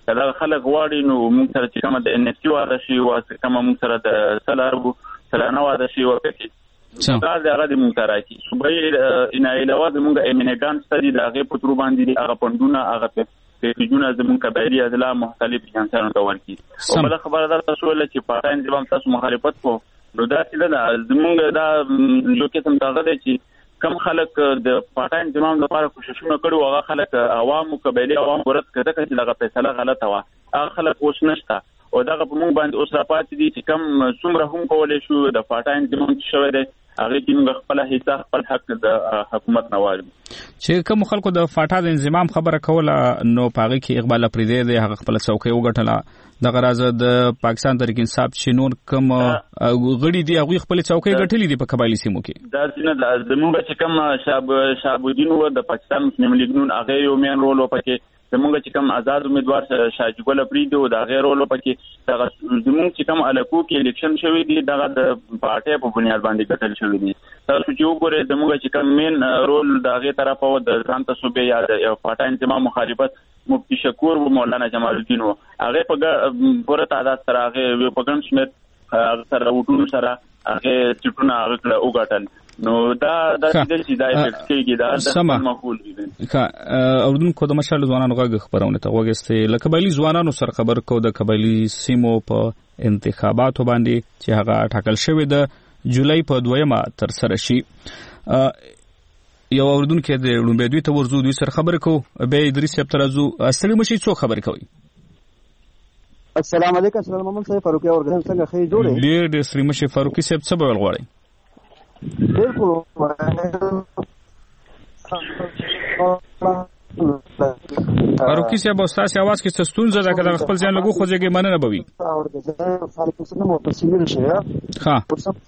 دا خلک واړي نو موږ سره چې کومه د ان اف ټي واده شي او کومه موږ سره د سلاربو سلانه واده شي او پکې دا د هغه د موږ راځي صوبې ان علاوه موږ امینګان ستدي د هغه په تر باندې هغه پندونه هغه پیجونه زموږ قبایلی اضلاع مختلف جنسانو ته ورکي او بل خبره ده تاسو ول چې پارټایم ځوام تاسو مخالفت کو نو دا چې دا زموږ دا یو کې تم داغه دی چې کم خلک د پارټایم ځوام لپاره کوششونه کړو هغه خلک عوامو قبایلی عوام ورته کړه چې دغه فیصله غلطه و هغه خلک اوس نشته او دغه په موږ باندې اوس راپاتې دي چې کم څومره هم کولای شو د پارټایم ځوام شوی دی هغه کې موږ خپل حصہ خپل حق د حکومت نه وایو چې کوم خلکو د فاټا د انضمام خبره کوله نو پاغه کې اقبال پریدې د هغه خپل څوکۍ وګټله د غراز د پاکستان تحریک انصاف چې نور کوم غړي دي هغه خپل څوکۍ ګټلې دي په قبایلی سیمو کې دا څنګه د زموږ چې کوم شاب شابودین و د پاکستان مسلمان لیگ نون هغه یو مین رول وکړي زموږ چې کوم آزاد امیدوار شاجګل پریدو دا غیر رول وکړي دا زموږ چې کوم الکو کې الیکشن شوی دی دا د پارټي په بنیاد باندې ګټل شوی دی تاسو چې وګورئ زموږ چې کوم مین رول دا غیر طرف او د ځان ته صوبې یا د پارټي انتما مخالفت مفتی شکور و مولانا جمال الدین و هغه په پوره تعداد سره هغه په ګڼ شمېر سره وټونو سره هغه چټونه هغه وګټل نو دا د دې د افیکټ کېږي دا د معقول دي کا اردوونکو د مشال ځوانانو غږ خبرونه ته وګسته لکه قبایلی ځوانانو سره خبر کو د قبایلی سیمو په انتخاباتو باندې چې هغه ټاکل شوی د جولای په دویمه تر سره شي یو اردوونکو د لومبې دوی ته ورزو دوی سره خبر کو به ادریس صاحب ترازو اصلي مشي څو خبر کوي السلام علیکم سلام محمد صاحب فاروقي اورګن څنګه خې جوړه ډېر ډېر سری مشي فاروقي صاحب څه بول غواړي فاروقي صاحب استاد आवाज کې څه ستونزه ده کله خپل ځان لګو خوځيږي مننه بوي ها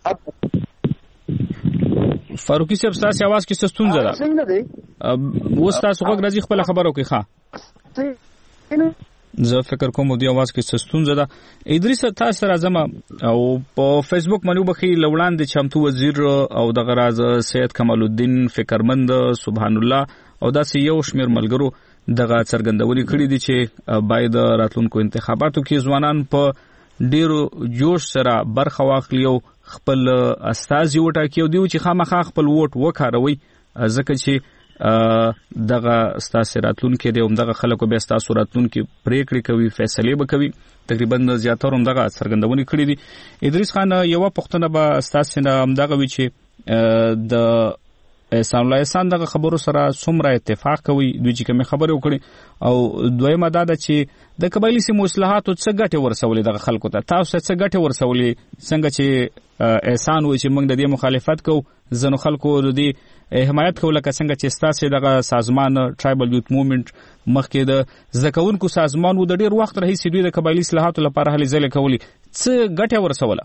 فاروقي صاحب استاد आवाज کې څه ستونزه ده و استاد څنګه راځي خپل خبرو کې ښه زه فکر کوم د आवाज کې څه ستونزه ده ادریس تاسو راځم او په فیسبوک باندې وبخي لوړان د چمتو وزیر او د غراز سید کمال الدین فکرمند سبحان الله او داسې یو شمیر ملګرو دغه څرګندونې کړې دي چې باید راتلونکو انتخاباتو کې ځوانان په ډیرو جوش سره برخه واخلي او خپل استازي وټاکي او دیو چې خامخا خپل ووټ وکاروي ځکه چې دغه ستاسو راتلونکو دی همدغه خلکو به ستاسو راتلونکو پریکړې کوي فیصله به کوي تقریبا زیاتره همدغه څرګندونې کړې دي ادریس خان یو پښتنه به ستاسو نه همدغه وی چې د احسان الله احسان دغه خبرو سره څومره اتفاق کوي دوی چې کوم خبرې وکړي او دویمه دا ده چې د قبایلی سیمو اصلاحاتو څه ګټه ورسولې دغه خلکو ته تاسو څه ګټه ورسولې څنګه چې احسان وایي چې موږ د دې مخالفت کوو ځنو خلکو د دې حمایت کوله څنګه چې ستاسو دغه سازمان ټرایبل یوت موومېنټ مخکې د زکونکو سازمان و د ډیر وخت راهیسې دوی د قبایلی اصلاحاتو لپاره هلې ځلې کولې څه ګټه ورسوله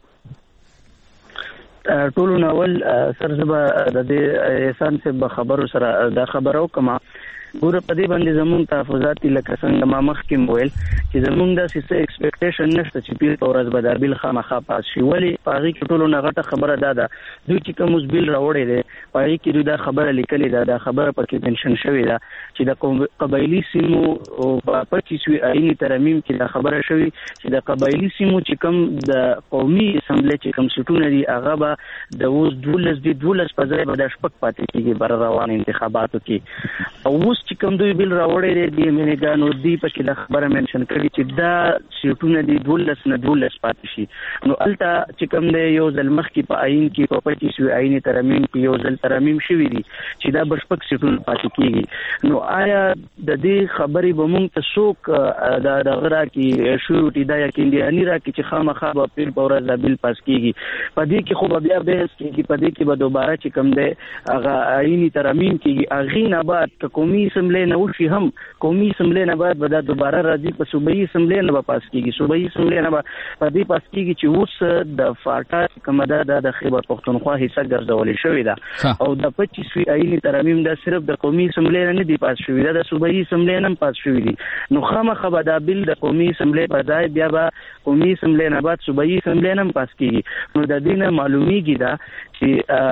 ټولو ناول سرزبه د دې احسان سے خبرو سره دا خبرو کما ګوره په دې باندې زموږ تحفظات لکه څنګه ما مخکې مویل چې زموږ د سیسه ایکسپیکټیشن نشته چې پیر په ورځ به دا بیل خامخا پاس شي ولی پاغي کې ټولو نغټه خبره ده ده دوی چې کوم بیل راوړی دی پاغي کې دوی دا خبره لیکلې ده دا خبره پکې منشن شوې ده چې د قبایلی سیمو په پچیسوي آئینی ترمیم کې دا خبره شوې چې د قبایلی سیمو چې کوم د قومي اسمبلی چې کوم سټونه دي هغه به د اوس دولس دی دولس په ځای به د شپږ پاتې کېږي بر روان انتخاباتو کې او چې کوم دوی بیل راوړی دی امینګانو دی پکې د خبره منشن کړي چې دا سیټونه دی دولس نه دولس پاتې شي نو الته چې کوم دی یو ځل مخکې په آئین کې په پچیسوي آئینی ترمیم کې یو ځل ترمیم شوي دي چې دا بشپک سیټونه پاتې کېږي نو آیا د دې خبرې به موږ ته څوک دا دغه راکړي شروطي دا یقیني راکړي چې خامخا به پیر په ورځ دا بیل پاس کېږي په دې کې خو به بیا بحث کېږي په دې کې به دوباره چې کوم دی هغه آئینی ترمیم کېږي هغې نه بعد قومي اسمبلی نه وشي هم قومي اسمبلی نه بعد به دا دوباره راځي په صوبایي اسمبلی نه به پاس کېږي صوبایي اسمبلی نه به په دې پاس کېږي چې اوس د فاټا کومه ده د خیبر پښتونخوا حصه ګرځولې شوې ده او د پچیسوي آئیني ترمیم دا صرف د قومي اسمبلی نه دی پاس شوی دا د صوبایي اسمبلی نه پاس شوی دي نو خامخا به دا بیل د قومي اسمبلی په ځای بیا به قومي اسمبلی نه بعد صوبایي اسمبلی نه پاس کېږي نو د دې نه معلومیږي دا چې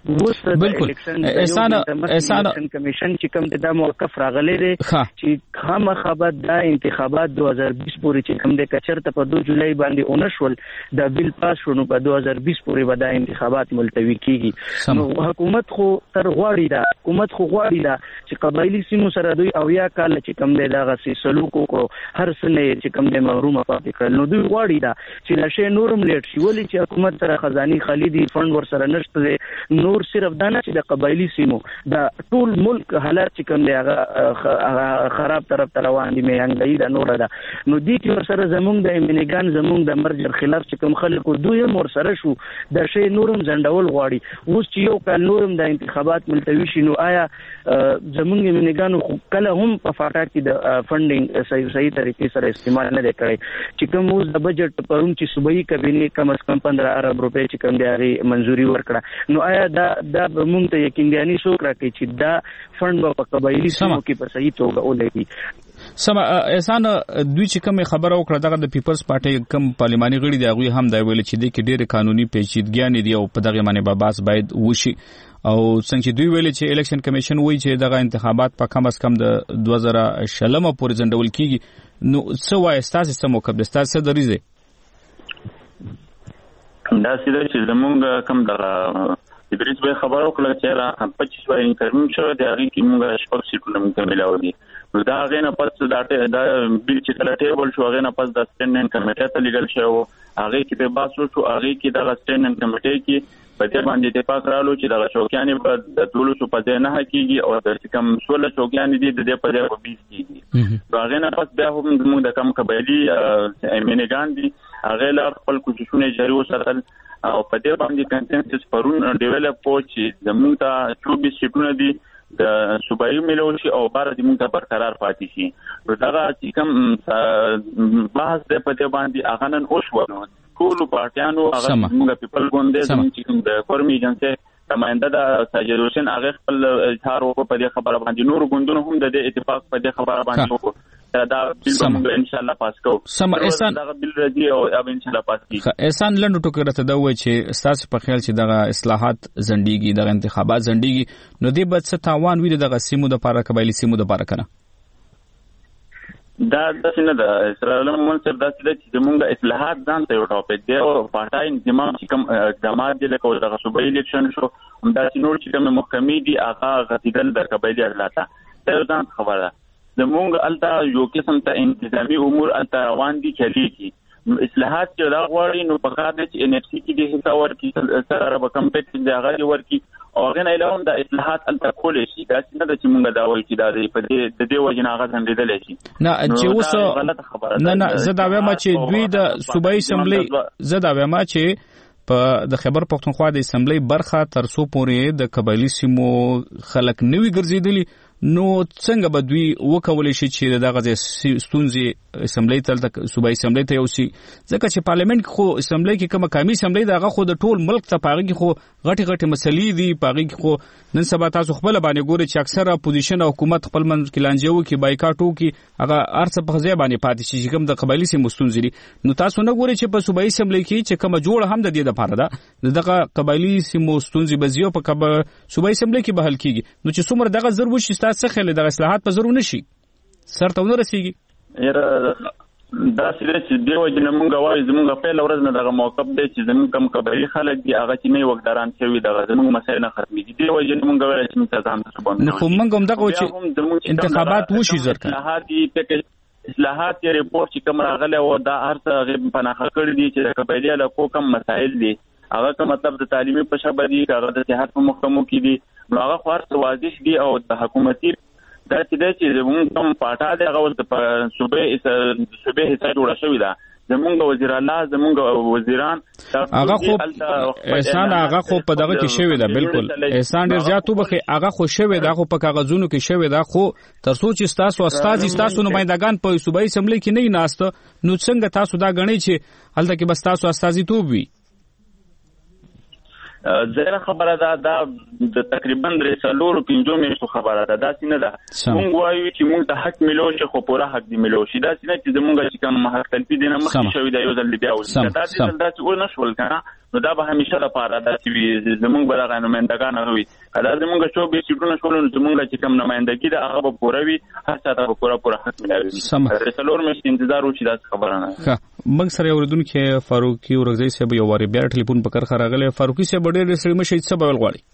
بالکل احسان احسان کمیشن چې کوم د موقف راغلی دی چې خامخا به د انتخابات دوه هزار بیس پورې چې کوم د کچرته په دوه جولای باندې اونشول د بیل پاس شونه په دوه هزار بیس پورې به د انتخابات ملتوي کیږي. نو حکومت خو تر غواړي دا حکومت خو غواړي دا چې قبایلی سیمو سره دوی او یا کال چې کوم د دغه سلوک وکړو هر څه نه چې کوم د محرومه پاتې کړل. نو دوی غواړي دا چې لشه نورم لیټ شي ولې چې حکومت سره خزاني خالدي فند ور سره نشته نور صرف دا نه چې د قبایلی سیمو د ټول ملک حالات چې کوم دی هغه خراب طرف ته روان دي مهنګي دا نور ده. نو دې کې ور سره زمونږ د امنیګان زمونږ د مرجر خلاف چې کوم خلکو دوی مور سره شو د شی نورم ځندول غواړي اوس چې یو کال نورم د انتخابات ملتوي شي نو آیا زمونږ امنیګانو کله هم په فاټا کې د فندینګ صحیح صحیح طریقې سره استعمال نه کړي چې کوم اوس د بجټ پروم چې صوبایي کابینه کم از کم پندرہ ارب روپے چې کوم دی هغه منزوري ورکړه. نو آیا دا دا موږ ته یقین دی څوک راکړي چې دا فند په قبایلی سیمو کې په صحیح توګه ولګي. سم احسان دوی چې کوم خبره وکړه دغه د پیپلز پارټي کم پارلماني غړي دی هغه هم دا ویل چې د کې ډېر قانوني پیچیدګیاں دي او په دغه باندې باباس باید وشي او څنګه چې دوی ویل چې الیکشن کمیشن وایي چې دغه انتخابات په کم از کم د دوه زره شلمه پورې ځندول کیږي. نو څه وایي تاسو سم وکړه د تاسو دریزه دا سیده چې زمونږ کم دغه ادریس به خبرو کړل چې را پچیس وای انټرنیټ شو د هغه کې موږ شپږ سیټونه موږ ملاو دي. نو دا غینه پس دا دا بیل چې کله ټیبل شو غینه پس د سټینډینګ کمیټه ته لیږل شو هغه کې د باسو شو هغه کې د سټینډینګ کمیټه کې په دې باندې اتفاق رالو چې د شوکیانې په د ټولو شو په ځای نه کېږي او د کوم ټول شوکیانې دي د دې په ځای په بیس کېږي. هغه نه پس بیا هم موږ د کم قبایلی امنیګان دي هغه لا خپل کوششونه جاري وساتل او په دې باندې کنسنسس پرون ډیولپ پوچ زموږ ته چوبیس سیټونه دي د صوبایي ملوشي او بار دې موږ ته برقرار پاتې شي. نو دا چې کوم بحث د په دې باندې هغه نن اوسونه ټول پارټیانو هغه موږ پیپل ګوندې چې کوم د فورم ایجنسي نماینده د ساجد حسین هغه خپل اظهار وکړ په دې خبره باندې نور ګوندونو هم د اتفاق په دې خبره باندې وکړ دا بیل به ان شاء الله پاس کو. سم احسان دا بیل راځي او ان شاء الله پاس کیږي. احسان لنډ ټکو راته دا وایي چې تاسو په خیال چې دغه اصلاحات زندګي دغه انتخابات زندګي نو دې بد څه تاوان وي دغه سیمو د پاره قبایلی سیمو د پاره کنه دا د څنګه د اسرائیل منصب د چې موږ اصلاحات ځان ته یو ټاپک دی او پارټای انضمام چې کوم اقدامات دي لکه دغه صوبایي الیکشن شو همدا چې نور چې کوم محکمې دي هغه غتیدل د قبایلی اجلاتا ته ځان خبره زمونږ الته یو قسم ته انتظامی امور الته روان دي چلیږي. اصلاحات چې دا غواړي نو په کار دي چې ان اف سی کې د حصہ ورکړي سره رب کمپټ د هغه ورکړي او غن اعلان د اصلاحات الته کول شي دا څنګه د چې موږ دا وایي چې دا په دې د دې وجه نه هغه ځندېدل شي. نه چې اوس نه نه زه دا وایم چې دوی د صوبایي اسمبلی زه دا وایم چې په د خیبر پختونخوا د اسمبلی برخه تر څو پورې د قبایلی سیمو خلک نوي ګرځیدلی نو څنګه به دوی وکولای شي چې دغه ستونزې اسمبلی ته صوبایي اسمبلی ته یوسي ځکه چې پارلیمنت خو اسمبلی کې کومه قومي اسمبلی دغه خو د ټول ملک ته پاږي کې خو غټي غټي مسلې دي پاږي کې خو نن سبا تاسو خپل باندې ګوري چې اکثره اپوزیشن او حکومت خپل منځ کې لانجو کې بایکاټ وکي هغه ارڅ په ځای باندې پاتې شي چې کوم د قبایلی سیمو ستونزې دي نو تاسو نه ګوري چې په صوبایي اسمبلی کې چې کومه جوړ هم د دې لپاره ده دغه قبایلی سیمو ستونزې بزیو په کبه صوبایي اسمبلی کې به حل کیږي نو چې څومره دغه ضرورت شي تاسو خل د اصلاحات په ضرور نشي سرته ونه رسیږي یره دا چې چې دی وجه نه مونږ وایي زمونږ په لورز نه دغه موقف دی چې زمونږ کم قبایلی خلک دي هغه چې نه وګداران شوی دغه زمونږ مسایل نه ختمي دي وجه نه مونږ وایي چې تنظیم څه نو خو مونږ هم دغه چې انتخابات وشي زرکه اصلاحات یې ریپورت چې کوم راغله او دا هرڅه غیب پناخه کړی دي چې قبایلی له کوم مسایل دي هغه کوم مطلب د تعلیمي په شبه دي هغه د صحت په محکمو کې دي نو هغه خاص واضح دي او د حکومتي دا چې د موږ کوم پاټا دی هغه د صوبې صوبې حصہ جوړ شوی دا زمونږ وزیر الله زمونږ وزیران هغه خو احسان هغه خو په دغه کې شوی دا بالکل احسان ډیر زیاتو بخي هغه خو شوی دا خو په کاغذونو کې شوی دا خو تر څو چې تاسو استاد تاسو نمائندگان په صوبایي اسمبلی کې نه ناشته نو څنګه تاسو دا غنئ چې هلته کې بس تاسو استازي توب وي زه خبره ده دا د تقریبا رسالور پنځو میاشتو خبره ده دا سینه ده موږ وایو چې موږ ته حق ملو شي خو پوره حق دی ملو شي دا سینه چې موږ چې کوم حق تلفي دي نه مخ شوی دی یو ځل بیا ول دا چې دا چې ول نشول کنه نو دا به همیشه لپاره دا چې زمونږ به دغه نمایندګان وي دا زمونږ شو به سیټونه شول نو زمونږ چې کوم نمایندګي ده هغه به پوره وي هر څه ته به پوره پوره حق ملوي رسالور مې انتظار وشي دا خبره نه ښه موږ سره اوریدونکو فاروقي ورغزي صاحب یو واری بیا ټلیفون په کرخه راغلی فاروقي صاحب ډېر سړي مشه څه به غواړي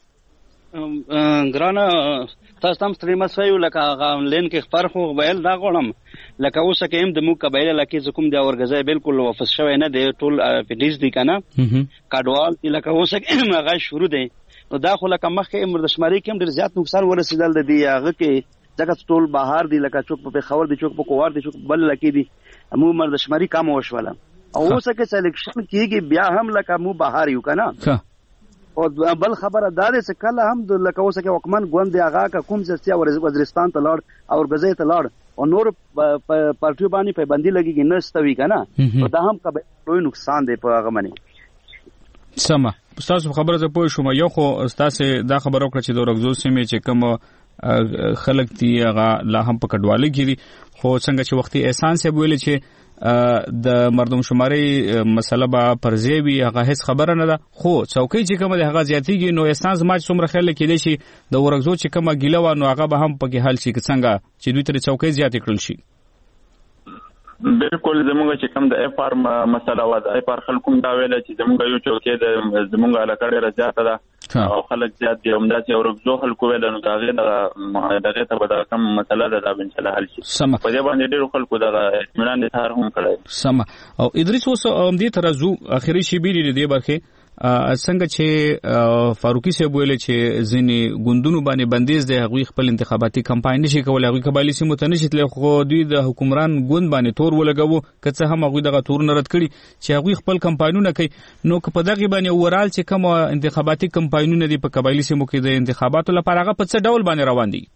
ګرانه تاسو هم ستړي مسوي لکه لین کې خبر خو ویل دا غوړم لکه اوسه کې هم د مو قبایله لکه زکم د اورګزای بالکل واپس شوی نه دی ټول پیډیز دی کنه کډوال لکه اوسه کې هغه شروع دی نو دا خو لکه مخکې مردشماري کې هم ډیر زیات نقصان ورسېدل دی هغه کې ځکه ټول بهر دی لکه چوک په خبر دی چوک په کوار دی چوک بل لکه دی مو مردشماري کم وشوله او اوسه کې سلیکشن کیږي بیا هم لکه مو بهر یو کنه او بل خبره دا ده چې کله هم د لکه اوسه کې وکمن ګوند دی هغه کا کوم ځستیا وزیرستان ته لاړ او غزې ته لاړ او نور پارټیو باندې پابندي لګیږي نه ستوي کنه دا هم کوم نقصان دی په هغه باندې سم تاسو خبره زه پوه شوم یو خو تاسو دا خبر وکړه چې د ورغزو سیمه چې کوم خلک دی هغه لا هم په کډوالۍ کې دي خو څنګه چې وختي احسان صاحب ویل چې د مردم شماري مسله به پرځي وي هغه هیڅ خبره نه ده خو څوکۍ چې کومه د هغه زیاتیږي نو احساس ما څومره خیال کېدی شي د ورغزو چې کومه ګیله و نو هغه به هم پکې حل شي څنګه چې دوی تر څوکۍ زیاتې کړل شي بالکل زموږ چې کوم د اف ار مسله و د اف ار خلکو دا ویل چې زموږ یو چوکۍ د زموږ علاقه ډیره زیاته ده او خلک زیات دي همدا چې ورغزو خلکو ویل نو دا غي دغه ته به دا کوم مسله ده دا ان شاء الله حل شي په دې باندې ډیرو خلکو دا اطمینان دي تار هم کړی سم او ادریس اوس هم دې ترازو اخیری شی بیری دې برخه څنګه چې فاروقي صاحب ویل چې ځینی ګوندونو باندې بندیز دی هغوی خپل انتخاباتي کمپاین نشي کولای هغوی قبایلی سیمو ته نشي تللی خو دوی د حکمران ګوند باندې تور ولګوو که څه هم هغوی دغه تورونه رد کړي چې هغوی خپل کمپاینونه کوي نو که په دغې باندې اورال چې کوم انتخاباتي کمپاینونه دي په قبایلی سیمو کې د انتخاباتو لپاره هغه په څه ډول باندې روان دي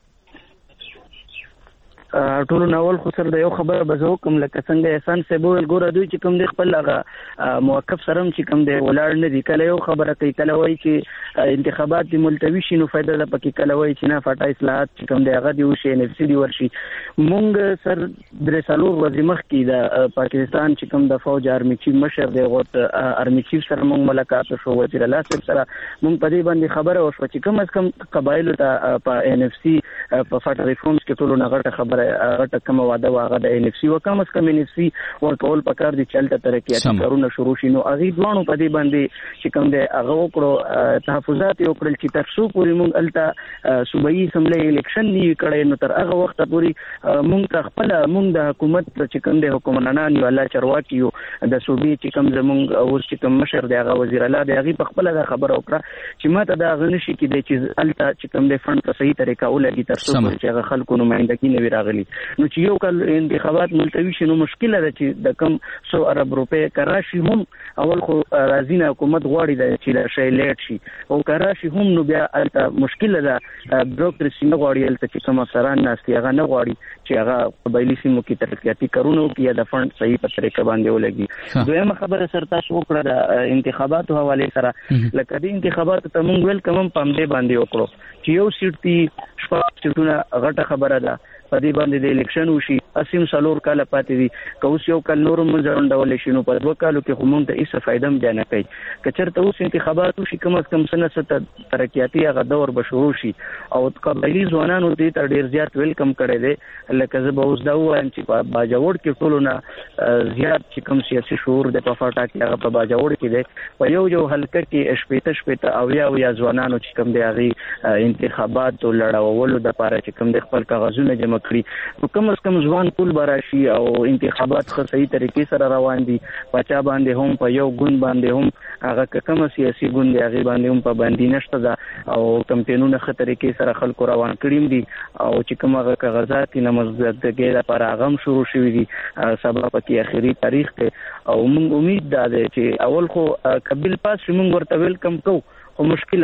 ټول ناول خو سره د یو خبره به زه کوم لکه څنګه احسان صاحب ول ګوره دوی چې کوم دی خپل هغه موقف سره چې کوم دی ولاړ نه دي کله یو خبره کوي کله وایي چې انتخابات دی ملتوي شي نو فائدہ ده پکې کله وایي چې نه فاټا اصلاحات چې کوم دی هغه دی وشي ان اف سي دی ورشي مونږ سر درې سالور ورځې مخکې د پاکستان چې کوم د فوج آرمي چیف مشر دی غوت آرمي چیف سره مونږ ملاقات شو وزیر الله صاحب سره مونږ په دې باندې خبره وشو چې کوم از کم قبایل ته په ان اف سي په فاټا ریفورمز کې ټول نغټه خبره هغه کوم واده واغه د ان اف سی وکم اس کوم ان اف سی ورکول پکار دي چلته ترقیاتي کارونه شروع شینو اغي دوانو په دې باندې چې کوم دی هغه وکړو تحفظات یو کړل چې تر څو پورې مونږ الته صوبایي اسمبلی الیکشن نیو کړي نو تر هغه وخت پورې مونږ خپل مونږ د حکومت چې کوم دی حکومتانان یو الله چرواکي یو د صوبې چې کوم زمونږ او چې کوم مشر دی هغه وزیر الله دی هغه په خپل د خبره وکړه چې ماته دا غنشي کې دی چې الته چې کوم دی فند په صحیح طریقه ولګي تر څو چې هغه خلکو نمائندګي نه راغلي نو چې یو کال انتخابات ملتوي شي نو مشکل ده چې د کم سو ارب روپے کراشي هم اول خو راځینه حکومت غواړي د چې د شی لیټ شي او کراشي هم نو بیا الته مشکل ده بروکراسي نه غواړي الته چې کوم سران ناستي هغه نه غواړي چې هغه قبایلی سیمو کې ترقیاتي کارونه کوي د فند صحیح په طریقه باندې ولګي دویمه خبره سره تاسو وکړه د انتخاباتو حواله سره لکه د انتخاباتو ته مونږ ویل کوم پام دې باندې وکړو چې یو سیټ دی شپږ سیټونه غټه خبره ده په دې باندې د الیکشن وشي اسیم سالور کاله پاتې دي که اوس یو کال نور مزرون ډول شي نو په دوه کالو کې همون ته هیڅ فائدہ هم نه کوي که چېرته اوس انتخابات وشي کم از کم سنه ست ترقیاتي هغه دور به شروع شي او قبایلی ځوانانو دې ته ډیر زیات ویلکم کړي دي لکه زه به اوس دا وایم چې په باجوړ کې ټولو نه زیات چې کوم سیاسي شعور د په فاټا کې هغه په باجوړ کې دي په یو یو حلقه کې شپېته شپېته او یا یا ځوانانو چې کوم دی هغه انتخابات لړاوولو د لپاره چې کوم د خپل کاغذونه جمع کړي نو کم از کم ځوان ټول براشي او انتخابات خو صحیح طریقې سره روان دي پچا باندې هم په یو ګوند باندې هم هغه کوم سیاسي ګوند هغه باندې هم په باندې نشته ده او کمپینونه خه طریقې سره خلکو روان کړیم دي او چې کوم هغه کاغذات نه مزدګي لپاره هغه شروع شوی دي سبا پکې اخیری تاریخ ته او موږ امید ده چې اول خو قبل پاس موږ ورته ویلکم کو خو مشکل ده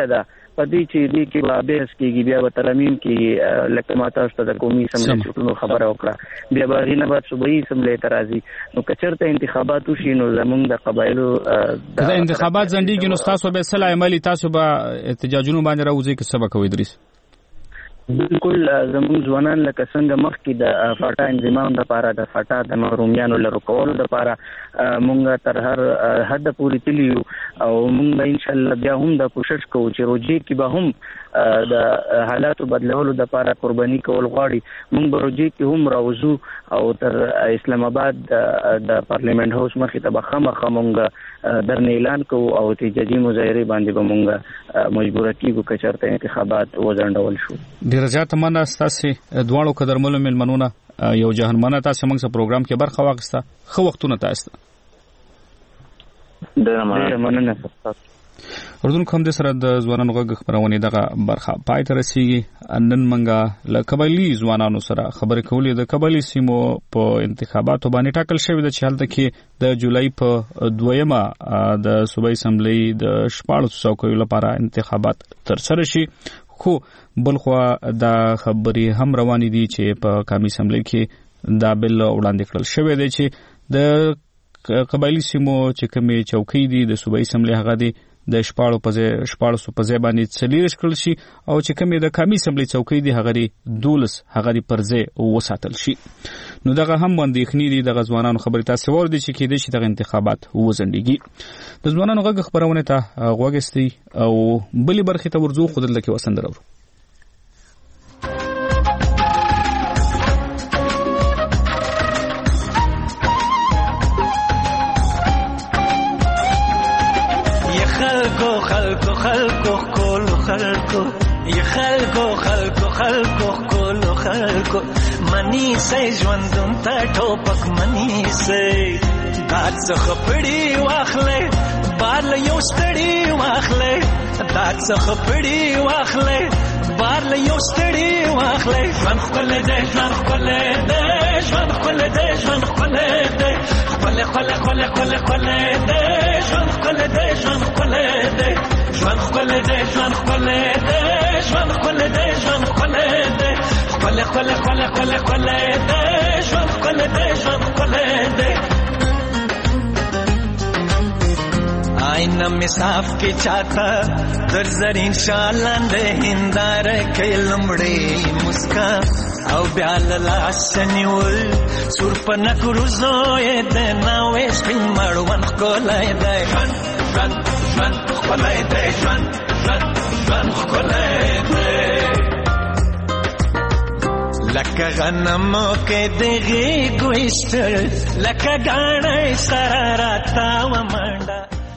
پدې چې دې کې بابس کېږي بیا به ترمیم کې لکه ماته ست د قومي سملې شروع خبره وکړه بیا به غینه بعد صوبایي سملې ترازی نو کچرته انتخابات وشي نو زمونږ د قبایلو د انتخابات ځنډیږي نو تاسو به سلا عملی تاسو به احتجاجونو باندې راوځي کې سبا کوي ادریس بالکل زموږ ځوانان لکه څنګه مخکې د فاټا انضمام لپاره د فاټا د محرومیانو لرو کولو لپاره مونږ تر هر حد پورې تلیو او مونږ ان شاء الله بیا هم د کوشش کوو چې روجي کې به هم د حالاتو بدلولو لپاره قرباني کول غواړي مونږ به روجي کې هم راوځو او تر اسلام آباد د پارلیمنت هاوس مخې ته به خامخا مونږ درنه اعلان کوو او احتجاجي مظاهره باندې به مونږ مجبور کیږو چې چرته انتخابات وځنډول شو ډیر زیات مننه تاسو دواړو قدرمنو ملمنونه یو جهانمنه تاسو موږ سره پروګرام کې برخه واخیسته خو وختونه تاسو ډیر مننه اردن کوم د سره د ځوانانو غږ خبرونه دغه برخه پای ته رسیږي نن منګه ل قبایلی ځوانانو سره خبرې کولې د قبایلی سیمو په انتخاباتو باندې ټاکل شوی د چالت کې د جولای په دویمه د صوبایي اسمبلی د شپږ څوکیو لپاره انتخابات تر سره شي خو بلخوا دا خبرې هم روانې دي چې په قومي اسمبلی کې دا بل وړاندې کړل شوی دی چې د قبایلی سیمو چې کومې چوکۍ دي د صوبایي اسمبلی هغه دي د شپاړو په ځای شپاړو سو په ځای باندې څلېرش کړل شي او چې کومې د قومي اسمبلی چوکۍ دي هغه دي دولس هغه دي پر ځای وساتل شي نو دغه هم اندېښنې دي د ځوانانو خبرې تاسو ور دي چې کېدې شي د انتخابات وځنډيږي د ځوانانو غږ خبرونه ته غوږستي او بلی برخه ته ورځو خود لکه وسندرو خلکو خلکو کولو خلکو یا خلکو خلکو خلکو کولو خلکو منی سي ژوندون ته ټوپک منی سي دات څخه پړی واخلې بار له یو ستړي واخلې دات څخه پړی واخلې بار له یو ستړي واخلې ژوند خپل دې ژوند خپل دې ژوند خپل دې ژوند خپل دې خپل خپل خپل خپل خپل دې ژوند خپل دې ژوند خپل دې ژوند خپل دې ژوند خپل دې ژوند خپل دې ژوند خپل دې خپل خپل خپل خپل خپل دې ژوند خپل دې ژوند خپل دې آئینہ میں صاف کے چاہتا در زرین شالند ہندار کے لمڑے مسکا او بیال لاسنیول سور پنک روزوئے دینا ویسپین مروان خکولای دے جوان جوان جوان خکولای دے جوان جوان جوان خکولای دے لکه غنمو کې دغه ګوشتر لکه غاڼې سره راتا و منډه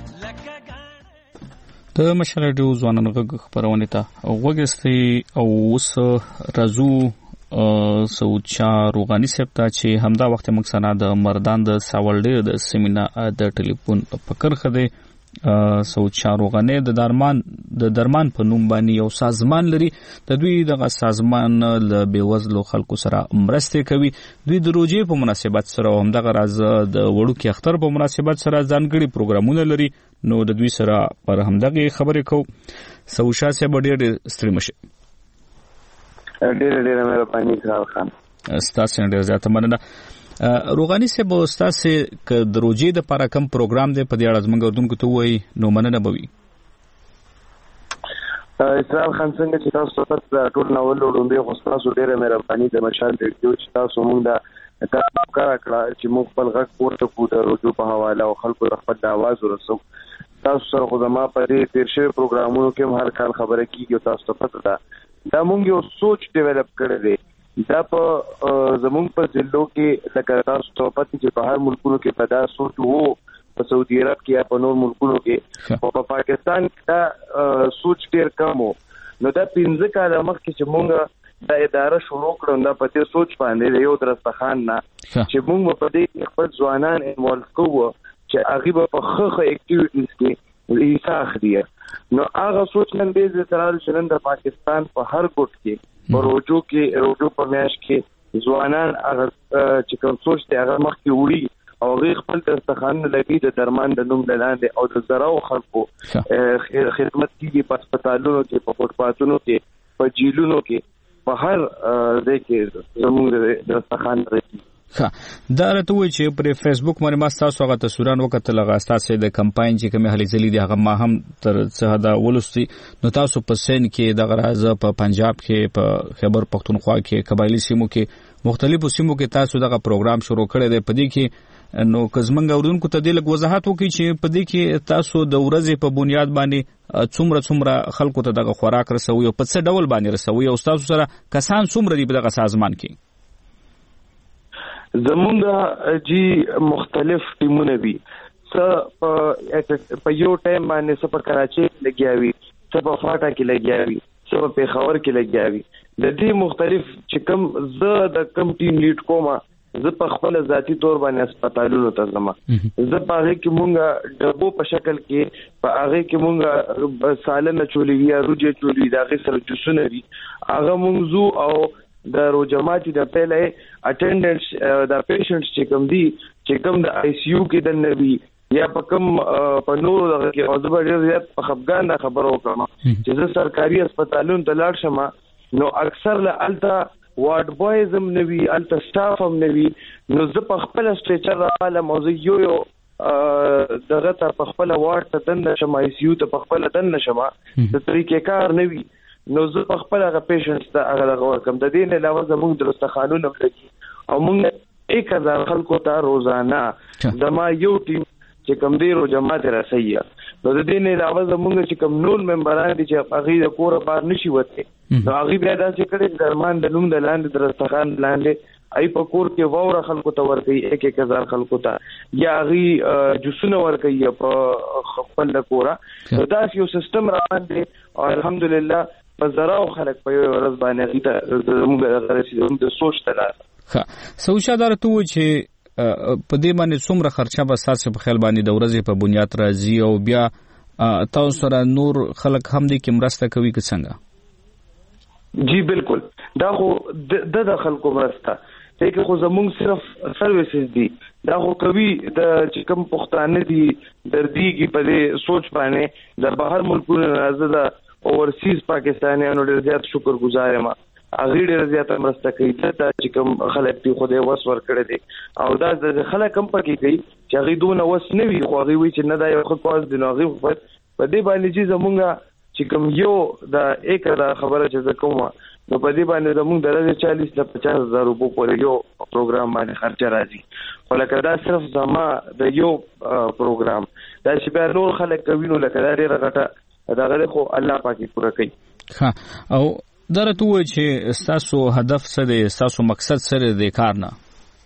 د مشر ډیو ځوانان غږ خبرونه ته وګستي او اوس رازو سوچا روغانی سپتا چې همدا وخت موږ سنا د مردان د ساولډې د سیمینا د ټلیفون پکر خده سوچا روغانه د درمان د درمان په نوم باندې یو سازمان لري د دوی دغه سازمان له بیوزلو خلکو سره مرسته کوي دوی د روزې په مناسبت سره هم دغه راز د وړو کې اختر په مناسبت سره ځانګړي پروګرامونه لري نو د دوی سره پر همدغه خبرې کو سوشا سه بډې ستړي مشه ډېر ډېر مې پانی خان ستاسو ډېر زیاته مننه روغانی سه به تاسو ک دروځي د لپاره کوم پروګرام دی په دې اړه زموږ اردوونکو ته وایي نو مننه بوي اسرائیل خان څنګه چې تاسو ته ټول نو ولوندې خو تاسو ډېر مې پانی د مشال ډیو چې تاسو موږ دا کار کړه چې موږ خپل غږ پورته کوو د رجوع په حواله او خلکو خپل د आवाज ورسو تاسو سره خو زما په دې تیر شوی پروګرامونو کې هر کال خبره کیږي تاسو ته پته ده دا موږ یو سوچ ډیولپ کړی دی دا په زموږ په ځلو کې لکه تاسو ته پته چې په هر ملکونو کې پیدا سوچ وو په سعودي عرب کې یا په نور ملکونو کې او په پاکستان کې دا سوچ ډیر کم وو نو دا پنځه کاله مخکې چې موږ دا اداره شروع کړو دا په دې سوچ باندې یو درستخان نه چې موږ په دې خپل ځوانان انوالو کوو چې هغه په خخه اکټیویټیز کې حصہ اخلي نو هغه سوچ نن دې ترال شنن د پاکستان په هر ګوټ کې پروژو کې روډو په میاش کې ځوانان هغه چې کوم سوچ ته هغه مخ کې وړي او غیر خپل دستخان لګي د درمان د نوم لاندې او د زراو خلکو خدمت کیږي په هسپتالونو کې په فوټپاتونو کې په جیلونو کې په هر ځای کې زموږ د دستخان لري. ها دا راته وایي چې پر فیسبوک باندې ما تاسو هغه تصویران وکړل هغه تاسو د کمپاین چې کومه هلي ځلې دی هغه ما هم تر څه دا ولستي نو تاسو په سین کې د غراز په پنجاب کې په خیبر پختونخوا کې قبایلی سیمو کې مختلفو سیمو کې تاسو دغه پروګرام شروع کړی دی په دې کې نو کزمنګ اوردونکو ته د لګ وضاحت وکړي چې په دې کې تاسو د ورځې په بنیاد باندې څومره څومره خلکو ته دغه خوراک رسوي او په څه ډول باندې رسوي او تاسو سره کسان څومره دي په دغه سازمان کې. زمونږ جی مختلف ټیمونه وي څه په یو ټایم باندې څه په کراچي لګیاوي څه په فاټا کې لګیاوي څه په پیښور کې لګیاوي د دې مختلف چې کوم زه د کوم ټیم لیډ کوم زه په خپل ذاتی تور باندې هسپتالونو ته ځم زه په هغه کې مونږه ډبو په شکل کې په هغه کې مونږه سالنه چولې یا روجه چولې دا غي سره جوسونه دي هغه مونږ او د روجماتي د پهلې اټینډنټس د پیشنټس چې کوم دي چې کوم د آی سی یو کې د نبی یا په کوم په نورو دغه کې او د ډېر زیات په خپګان د خبرو کوم چې زه سرکاري هسپتالونو ته لاړ شم نو اکثر له الته وارډ بوایزم نوي الته سټاف هم نوي نو زه په خپل سټریچر رااله موضوع یو یو دغه ته په خپل وارډ ته دن شم آی سی یو ته په خپل دن شم د طریقې کار نوي نو زه په خپل هغه پیشنټس ته هغه دغه کوم د دې نه علاوه زموږ د دستخانونو لګي او موږ یک هزار خلکو ته روزانه زما یو ټیم چې کوم دی رو جماعت راسي نو د دې نه علاوه زموږ چې کوم نور ممبران دي چې هغه د کور بار نشي وته نو هغه بیا دا چې کړي درمان د نوم د لاندې د دستخان لاندې ای په کور کې ووره خلکو ته ورکي یک یک هزار خلکو ته یا هغه جوسونه ورکي په خپل د کوره دا یو سیستم روان دی او الحمدلله په زراو خلک په یو ورځ باندې غیته موږ غوښتل د سوچ تل ښه سوچا درته و چې په دې باندې څومره خرچه به تاسو په خیال باندې د ورځې په بنیاد راځي او بیا تاسو سره نور خلک هم دي کې مرسته کوي که څنګه؟ جی بالکل دا خو د د خلکو مرسته ته خو زموږ صرف سرویسز دي دا خو کوي د چې کوم پښتانه دي درديږي په دې سوچ باندې د بهر ملکونو راځي د اوورسیز پاکستانیانو ډېر زیات شکر گزار یم هغه ډېر زیات مرسته کوي ته چې کوم خلک په خوده وس ور کړی دي او دا د خلک هم پکې کوي چې هغه دونه وس نه وي خو هغه وی چې نه دا یو خو پاس دی نو هغه په دې باندې چې زمونږ چې کوم یو د یک دا خبره چې کوم نو په دې باندې زمونږ د چالیس نه پچاس هزار روپو پورې یو پروګرام باندې خرچه راځي ولکه دا صرف زما د یو پروګرام دا چې بیا نور خلک کوي نو لکه دا ډېر غټه دا غره خو الله پاکي پوره کوي. ها او درته و چې تاسو هدف څه دی تاسو مقصد څه دی کار نه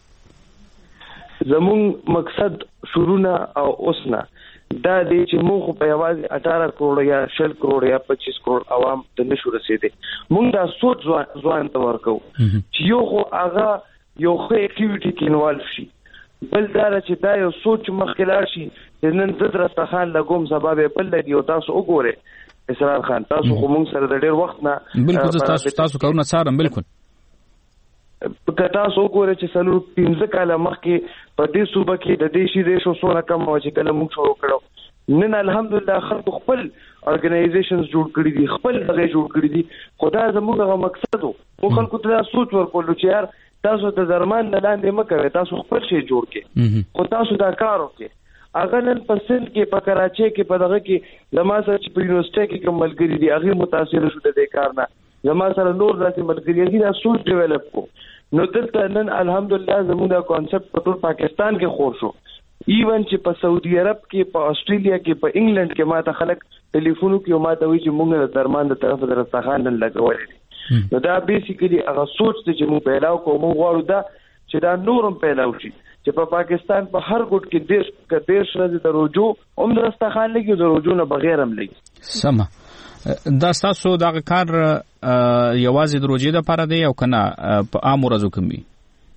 زمون مقصد شروع او اوسنا دا دی چې موږ په یوازې اټاره کروڑ یا شل کروڑ یا پچیس کروڑ عوام ته نشو رسیدي موږ دا سوچ ځوان ته ورکو چې یو خو هغه یو ښه اکټیویټي کې انوالو شي بل دا چې دا یو سوچ مخکلار شي چې نن د درستخان لګوم سبب بل دی او تاسو وګوره اسرار خان تاسو خو موږ سره د ډېر وخت نه بالکل تاسو تاسو کارونه سارم بالکل په تاسو وګوره چې سلو پنځه کاله مخکې په دې صوبه کې د دې شي د شو سونه کم او چې کله موږ شروع کړو نن الحمدلله خلک خپل ارګنایزیشنز جوړ کړي دي خپل هغه جوړ کړي دي خدای زموږ مقصد وو خلکو ته سوچ ورکول چې یار تاسو د درمان نه لاندې مکوئ تاسو خپل شی جوړ کړئ خو تاسو دا کار وکړئ اگر نن په سند کې په کراچي کې په دغه کې زما سره چې په یونیورسيټي کې کوم ملګری دي هغه متاثر شو د دې کار نه زما سره نور داسې ملګری دي دا سوچ ډیولپ کو نو دلته نن الحمدلله زموږ دا کانسپټ په ټول پاکستان کې خور شو ایون چې په سعودي عرب کې په استرالیا کې په انګلند کې ماته خلک ټلیفونو کې ماته وی چې موږ د درمان د طرف درستخان نن لګولې نو دا بیسیکلی هغه سوچ چې موږ پیلاو کوو موږ غواړو دا چې دا نورم پیلاو شي چې په پاکستان په هر ګوټ کې دیش کې دیش راځي د روجو هم درستخان لګي د روجو نه بغیر هم لګي سم دا تاسو دا کار یوازې د روجې لپاره دی او کنه په عام ورځو کې وي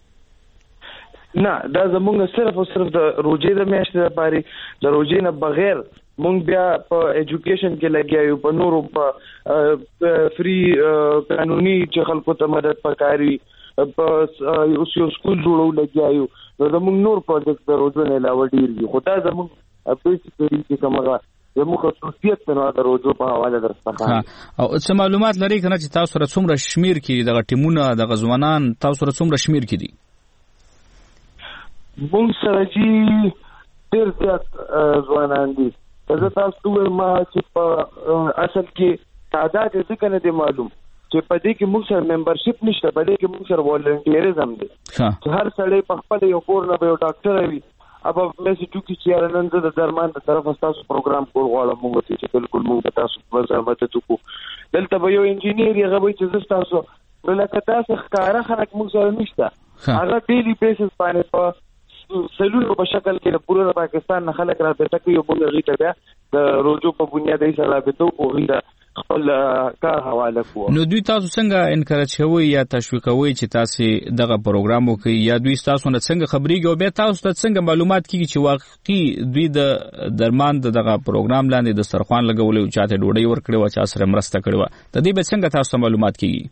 نه دا زموږ صرف او صرف د روجې د میاشتې لپاره د روجې نه بغیر مونږ بیا په ایجوکیشن کې لګیایو په نورو په فری قانوني چې خلکو ته مدد پکاري په اوس یو سکول جوړو لګیایو نو زموږ نور پروجیکټ د روزو نه علاوه ډیر دي. خو دا زموږ بیسیکلی چې کومه زموږ خصوصیت نه د روزو په حواله درڅخه او څه معلومات لري کنه چې تاسو سره څومره شمیر کې د ټیمونه د غزوانان تاسو سره څومره شمیر کې دي؟ موږ سره چې ډیر زیات ځوانان دي. زه تاسو ما چې په اصل کې تعداد څه کنه دي معلوم چې په دې کې موږ سره ممبرشپ نشته، په دې کې موږ سره والنټیریزم دی چې هر سړی په خپل یو کور نه یو ډاکټر وي. اب مې چې ټوکی چې نن د درمان د طرف تاسو پروګرام کول غواړم موږ چې بالکل موږ تاسو په زحمت ته کو دلته به یو انجینیر یې غوي چې تاسو نو لکه تاسو ښکارا خلک موږ سره نشته. هغه ډیلی بیسس باندې په سلولو په شکل کې د پوره پاکستان نه خلک راځي چې یو موږ غیته بیا د روزو په بنیاد یې سره به تو غیته خپل کار حواله کوو. نو دوی تاسو څنګه انکریج کوي یا تشویقوي چې تاسو دغه پروګرام وکړي یا دوی تاسو نه څنګه خبريږي او به تاسو ته څنګه معلومات کیږي چې واقعي دوی د درمان دغه پروګرام لاندې د سرخوان لګولې او چاته ډوډۍ ورکړي او چا سره مرسته کړي و د دې به څنګه تاسو معلومات کیږي؟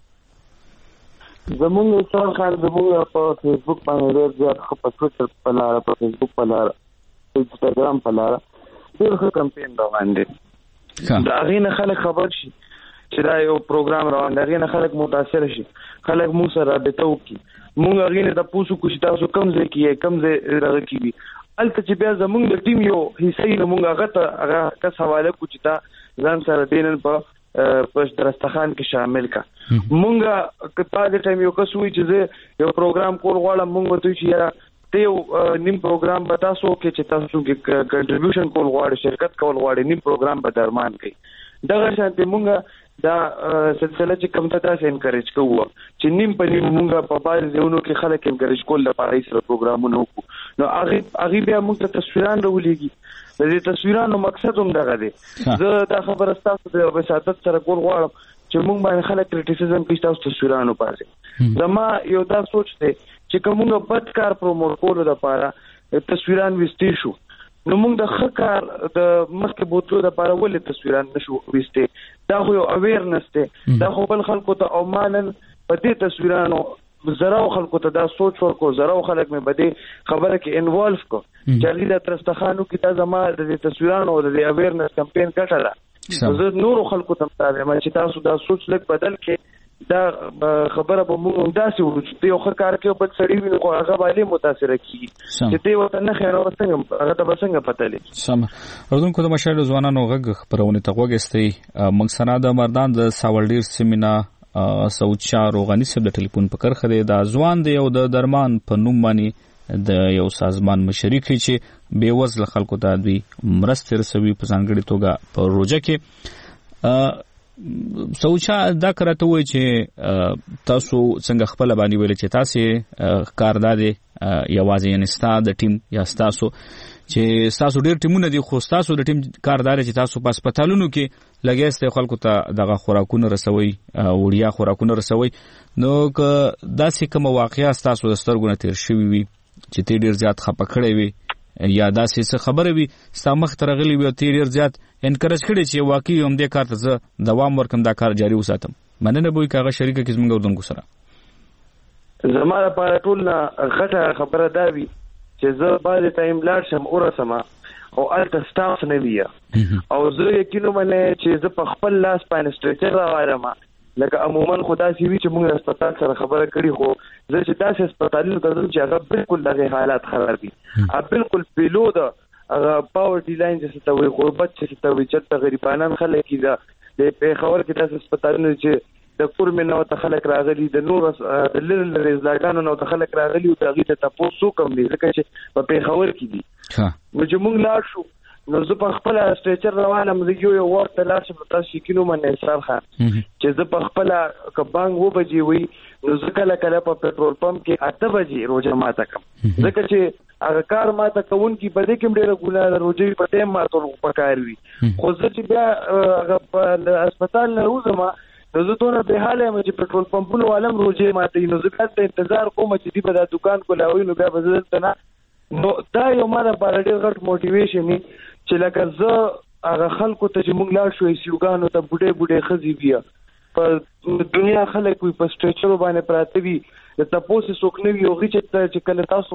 زموږ څو خلک زموږ په فیسبوک باندې ډېر ښه په ټویټر په لاره په فیسبوک په لاره په انستګرام په لاره ډېر ښه کمپاین روان دي. دا غینه خلک خبر شي چې دا یو پروګرام روان دی، غینه خلک متاثر شي، خلک مو سره رابطه وکړي. مونږ غینه د پوسو کو چې تاسو کم ځای کې کم ځای راغلی الته چې بیا زمونږ د ټیم یو حصہ یې مونږ هغه ته هغه کس حواله کو چې تا ځان سره دینن په پښ درستخان کې شامل کا. مونږه کپا د ټیم یو کس وی چې یو پروګرام کول غواړم مونږ ته چې یاره ته یو نیم پروګرام به تاسو کې چې تاسو کې کنټریبیوشن کول غواړئ، شرکت کول غواړئ، نیم پروګرام به درمان کوي. دغه شانتي مونږه دا سلسله چې کوم تاسو انکریج کوو چې نیم په نیم مونږه په بار ځونو کې خلک انکریج کول لپاره یې سره پروګرامونه وکړو. نو هغه هغه بیا موږ ته تصویران راولېږي. د دې تصویرانو مقصد هم دغه دی. زه دا خبره تاسو ته په شاتت سره کول غواړم چې موږ باندې خلک کریټیسیزم کوي تاسو تصویرانو پاسه. زما یو دا سوچ دی چې کومه بد کار پروموټ کولو لپاره تصویران وستې شو، نو موږ د ښه کار د مخکې بوتلو لپاره ولې تصویران نشو وستې؟ دا خو یو اویرنس دی، دا خو بل خلکو ته او مانن په دې تصویرانو زراو خلکو ته دا سوچ ورکو، زراو خلک مې بده خبره کې انوالو کو چې لري ترستخانو کې دا زما د تصویرانو او د اویرنس کمپاین کټه ده. زه نور خلکو ته متابع چې تاسو دا سوچ لږ بدل کې دا خبره به موږ داسې ورو چې یو ښه کار کوي بل سړی وي خو هغه باندې متاثر کیږي چې ته وته نه خیر او څنګه هغه ته څنګه پته لې. سم اردوونکو د مشاهده ځوانانو غږ خبرونه ته وګستي موږ سره د مردان د ساولډیر سیمینا سوچا روغانی سره د ټلیفون په کرخه دی د ځوان دی او د درمان په نوم باندې د یو سازمان مشرک چې بیوزل خلکو ته دوی مرستې رسوي په ځانګړي توګه په روزه کې. سوچا دا کرته وای چې تاسو څنګه خپل باندې ویل چې تاسو کارداري یوازې انستا د ټیم یا تاسو چې تاسو ډیر ټیمونه دي خو تاسو د ټیم کارداري چې تاسو په هسپتالونو کې لګیسته خلکو ته دغه خوراکونه رسوي وړیا خوراکونه رسوي. نو که داسې کوم واقعیا تاسو د سترګو تیر شوی وي چې ته ډیر زیات خپه کړی وي یا داسې څه خبره وي سمخ ترغلی وي ته ډیر زیات انکریج کړی چې واقعي هم دې کار ته زه دوام ورکم دا کار جاری وساتم، مننه به کاغه شریکه کې زموږ اردوونکو سره زما لپاره ټول غټه خبره دا وي چې زه باید ټایم لاړ شم اورسمه او الته سټاف نه وي او زه یقینو باندې چې زه په خپل لاس باندې سټریچر راوړم لکه عموما خدا سی وی چې موږ هسپتال سره خبره کړې خو زه چې تاسو هسپتالونو ته ځم چې هغه بالکل دغه حالات خراب دي، بالکل بیلو دا هغه پاور ډی لاین چې ته وي غربت چې ته وي چې غریبانان خلک دا د پیښور کې تاسو هسپتالونو چې د کورمنو ته خلک راغلي د نور د لری رزلاګانو نو ته خلک راغلي او دغه ته تاسو کوم دي ځکه چې په پیښور کې دي. نو چې موږ لاړ شو نو زه په خپل سټریچر روانم زه یو یو وخت لاړ شم تاسو کینو باندې اسرار خان چې زه په خپل کبانګ و بجې وي نو زه کله کله په پټرول پمپ کې اته بجې روزه ماته کوم ځکه چې هغه کار ماته کوون کې بده کوم ډیره ګناه روزه په ټیم ماته پکار وي خو زه چې بیا هغه په هسپتال نه روزم نو زه ته په حاله مې چې پټرول پمپونو عالم روزه ماته نو زه کله انتظار کوم چې دی په دا دکان کولاوي نو بیا بدلته نه. نو دا یو ماده بار ډیر غټ موټیویشن چې لکه زه هغه خلکو ته چې موږ لاړ شو سیوګانو ته بوډه بوډه خزي بیا په دنیا خلک وي په سټریچر باندې پراته وي د تاسو څوک نه وي او چې کله تاسو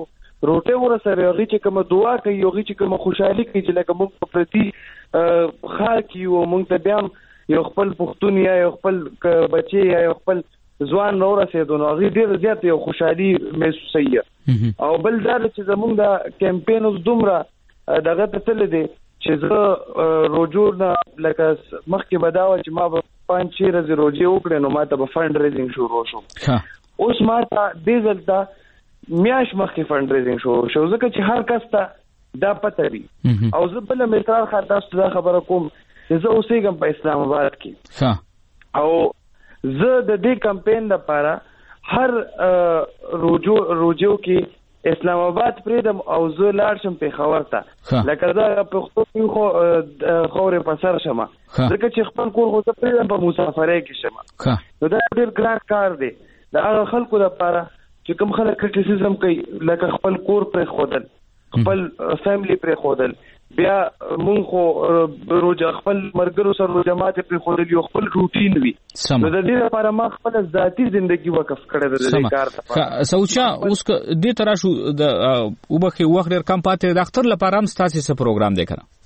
روټه ورسره هغه چې کوم دعا کوي هغه چې کوم خوشحالي کوي چې لکه موږ په پرتی خار کیو موږ ته بیا یو خپل پښتون یا یو خپل بچي یا یو خپل ځوان نور رسیدو نو هغه ډیر زیات یو خوشحالي محسوسوي او بل دا چې زموږ د کمپاین اوس دومره دغه ته تل دي چې زه روجور نه لکه مخکې بداوه چې ما به پنځه شي ورځې روجې وکړې نو ما ته به فند ریزینګ شروع شو اوس ما ته دې ځل میاش مخکې فند ریزینګ شروع شو ځکه چې هر کس ته دا پته وي او زه بل مثال خاطر تاسو دا خبره کوم چې زه اوسېږم په اسلام آباد کې او زه د دې کمپاین لپاره هر روجو روجو کې اسلام آباد پریدم او زه لاړ شم پېښور ته لکه دا پښتو کې خو خورې په سر شمه ځکه چې خپل کور خو زه پریدم په مسافرۍ کې شمه نو دا ډېر ګران کار دی د هغه خلکو لپاره چې کوم خلک کرټیسیزم کوي لکه خپل کور پرې خودل خپل فیملی پرې خودل بیا مونږ خو روزه خپل مرګرو سره جماعت پرې خودل یو خپل روټین وي نو د دې لپاره ما خپل ذاتی ژوندۍ وقف کړې ده د دې کار لپاره سوچا اوس دې ترا شو د وبخي وخت ډېر کم پاتې د اختر لپاره هم ستاسو څه پروګرام دی کنه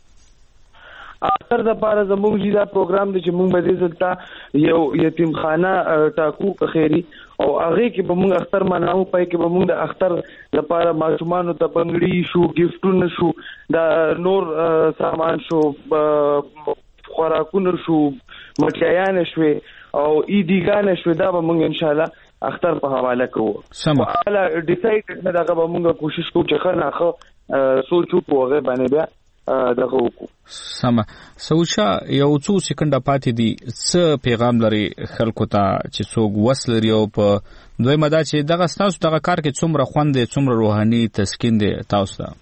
اختر د لپاره زموږ جی دا پروګرام دی چې موږ به دې ځلته یو یتیم خانه ټاکو که خیری او هغه کې به موږ اختر مناو پای کې به موږ د اختر لپاره ماشومانو ته بنګړي شو گیفټونه شو د نور سامان شو خوراکونه شو مټیان شو او ایدیګان شو دا به موږ ان شاء الله اختر په حواله کوو سم حالا ډیسایډ نه دا به موږ کوشش کوو چې خنه خو سوچو په هغه باندې بیا دغه وکړو سم سوچا یو څو سکند پاتې دي څه پیغام لري خلکو ته چې څوک وصل لري او په دوی مدا چې دغه تاسو دغه کار کې څومره خوند دي څومره روحاني تسکین دي تاسو ته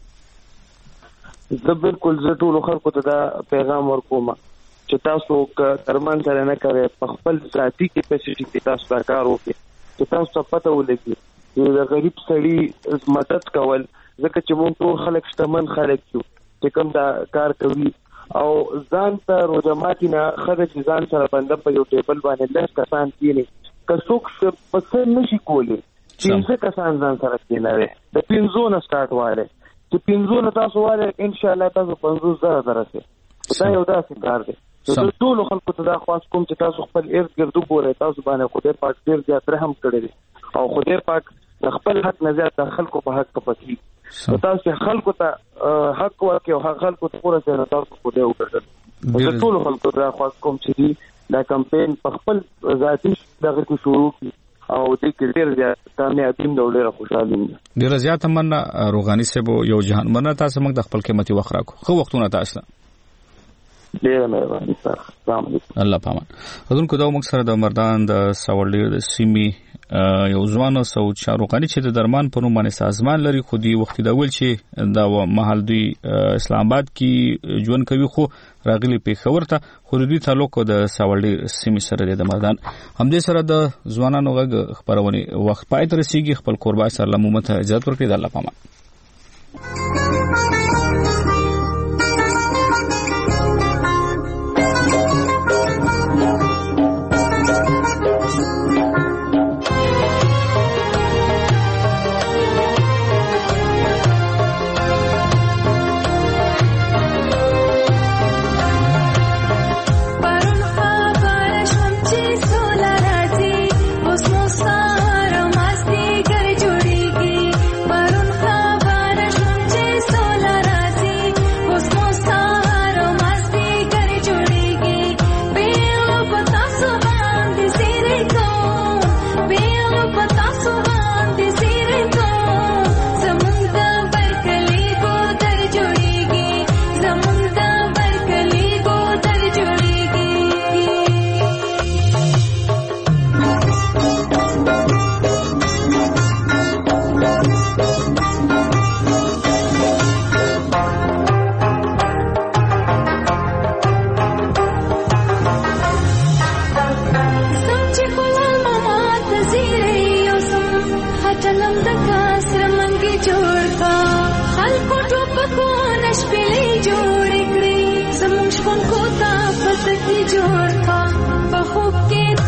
زه بالکل زه ټول خلکو ته دا پیغام ورکوم چې تاسو ترمن سره نه کوي په خپل ذاتي کیپاسټي کې تاسو دا کار وکړئ چې تاسو ته پته ولګي چې د غریب سړي مدد کول ځکه چې موږ ټول خلک شتمن خلک یو چې کوم دا کار کوي او ځان ته روزماتي نه خدای چې ځان سره بنده په یو ټیبل باندې لږ کسان کینی که څوک په څه نشي کولی پنځه کسان ځان سره کینوي د پنځو نه سٹارټ واره چې پنځو نه تاسو واره ان شاء الله تاسو پنځوس زره درسه دا یو داسې کار دی چې ټول خلکو ته دا خواست کوم چې تاسو خپل ارث ګرځو ګورئ تاسو باندې خدای پاک ډېر زیات رحم کړی دی او خدای پاک د خپل حق نه زیات د خلکو په حق پکې تاسو خلکو ته حق ورکړي او خلکو ته پوره ځای تاسو خو دې وکړل زه ټول خلکو ته خواست کوم چې دا کمپاین په خپل ذاتي دغه کې شروع کړي او دې کې ډېر زیات کامیابی او ډېر خوشاله دي ډېر زیات من روغاني سبو یو جهان منه تاسو موږ د خپل قیمتي وخت راکو خو وختونه تاسو ډېر مهرباني سره السلام علیکم الله پامان حضور کو دا موږ سره د مردان د ساولډي د سیمي یو ځوان سعود شاروقانی چې د درمان په نوم باندې سازمان لري خو دی وخت دا ول چې دا محل دوی اسلام آباد کې ژوند کوي خو راغلي پېښور ته خو دوی تعلق د ساولډي سیمې سره د مردان همدې سره د ځوانانو غږ خبرونه وخت پای تر رسیدي خپل قربان سره لمومت اجازه ورکړي د الله پامان جوړ کا په خوب کې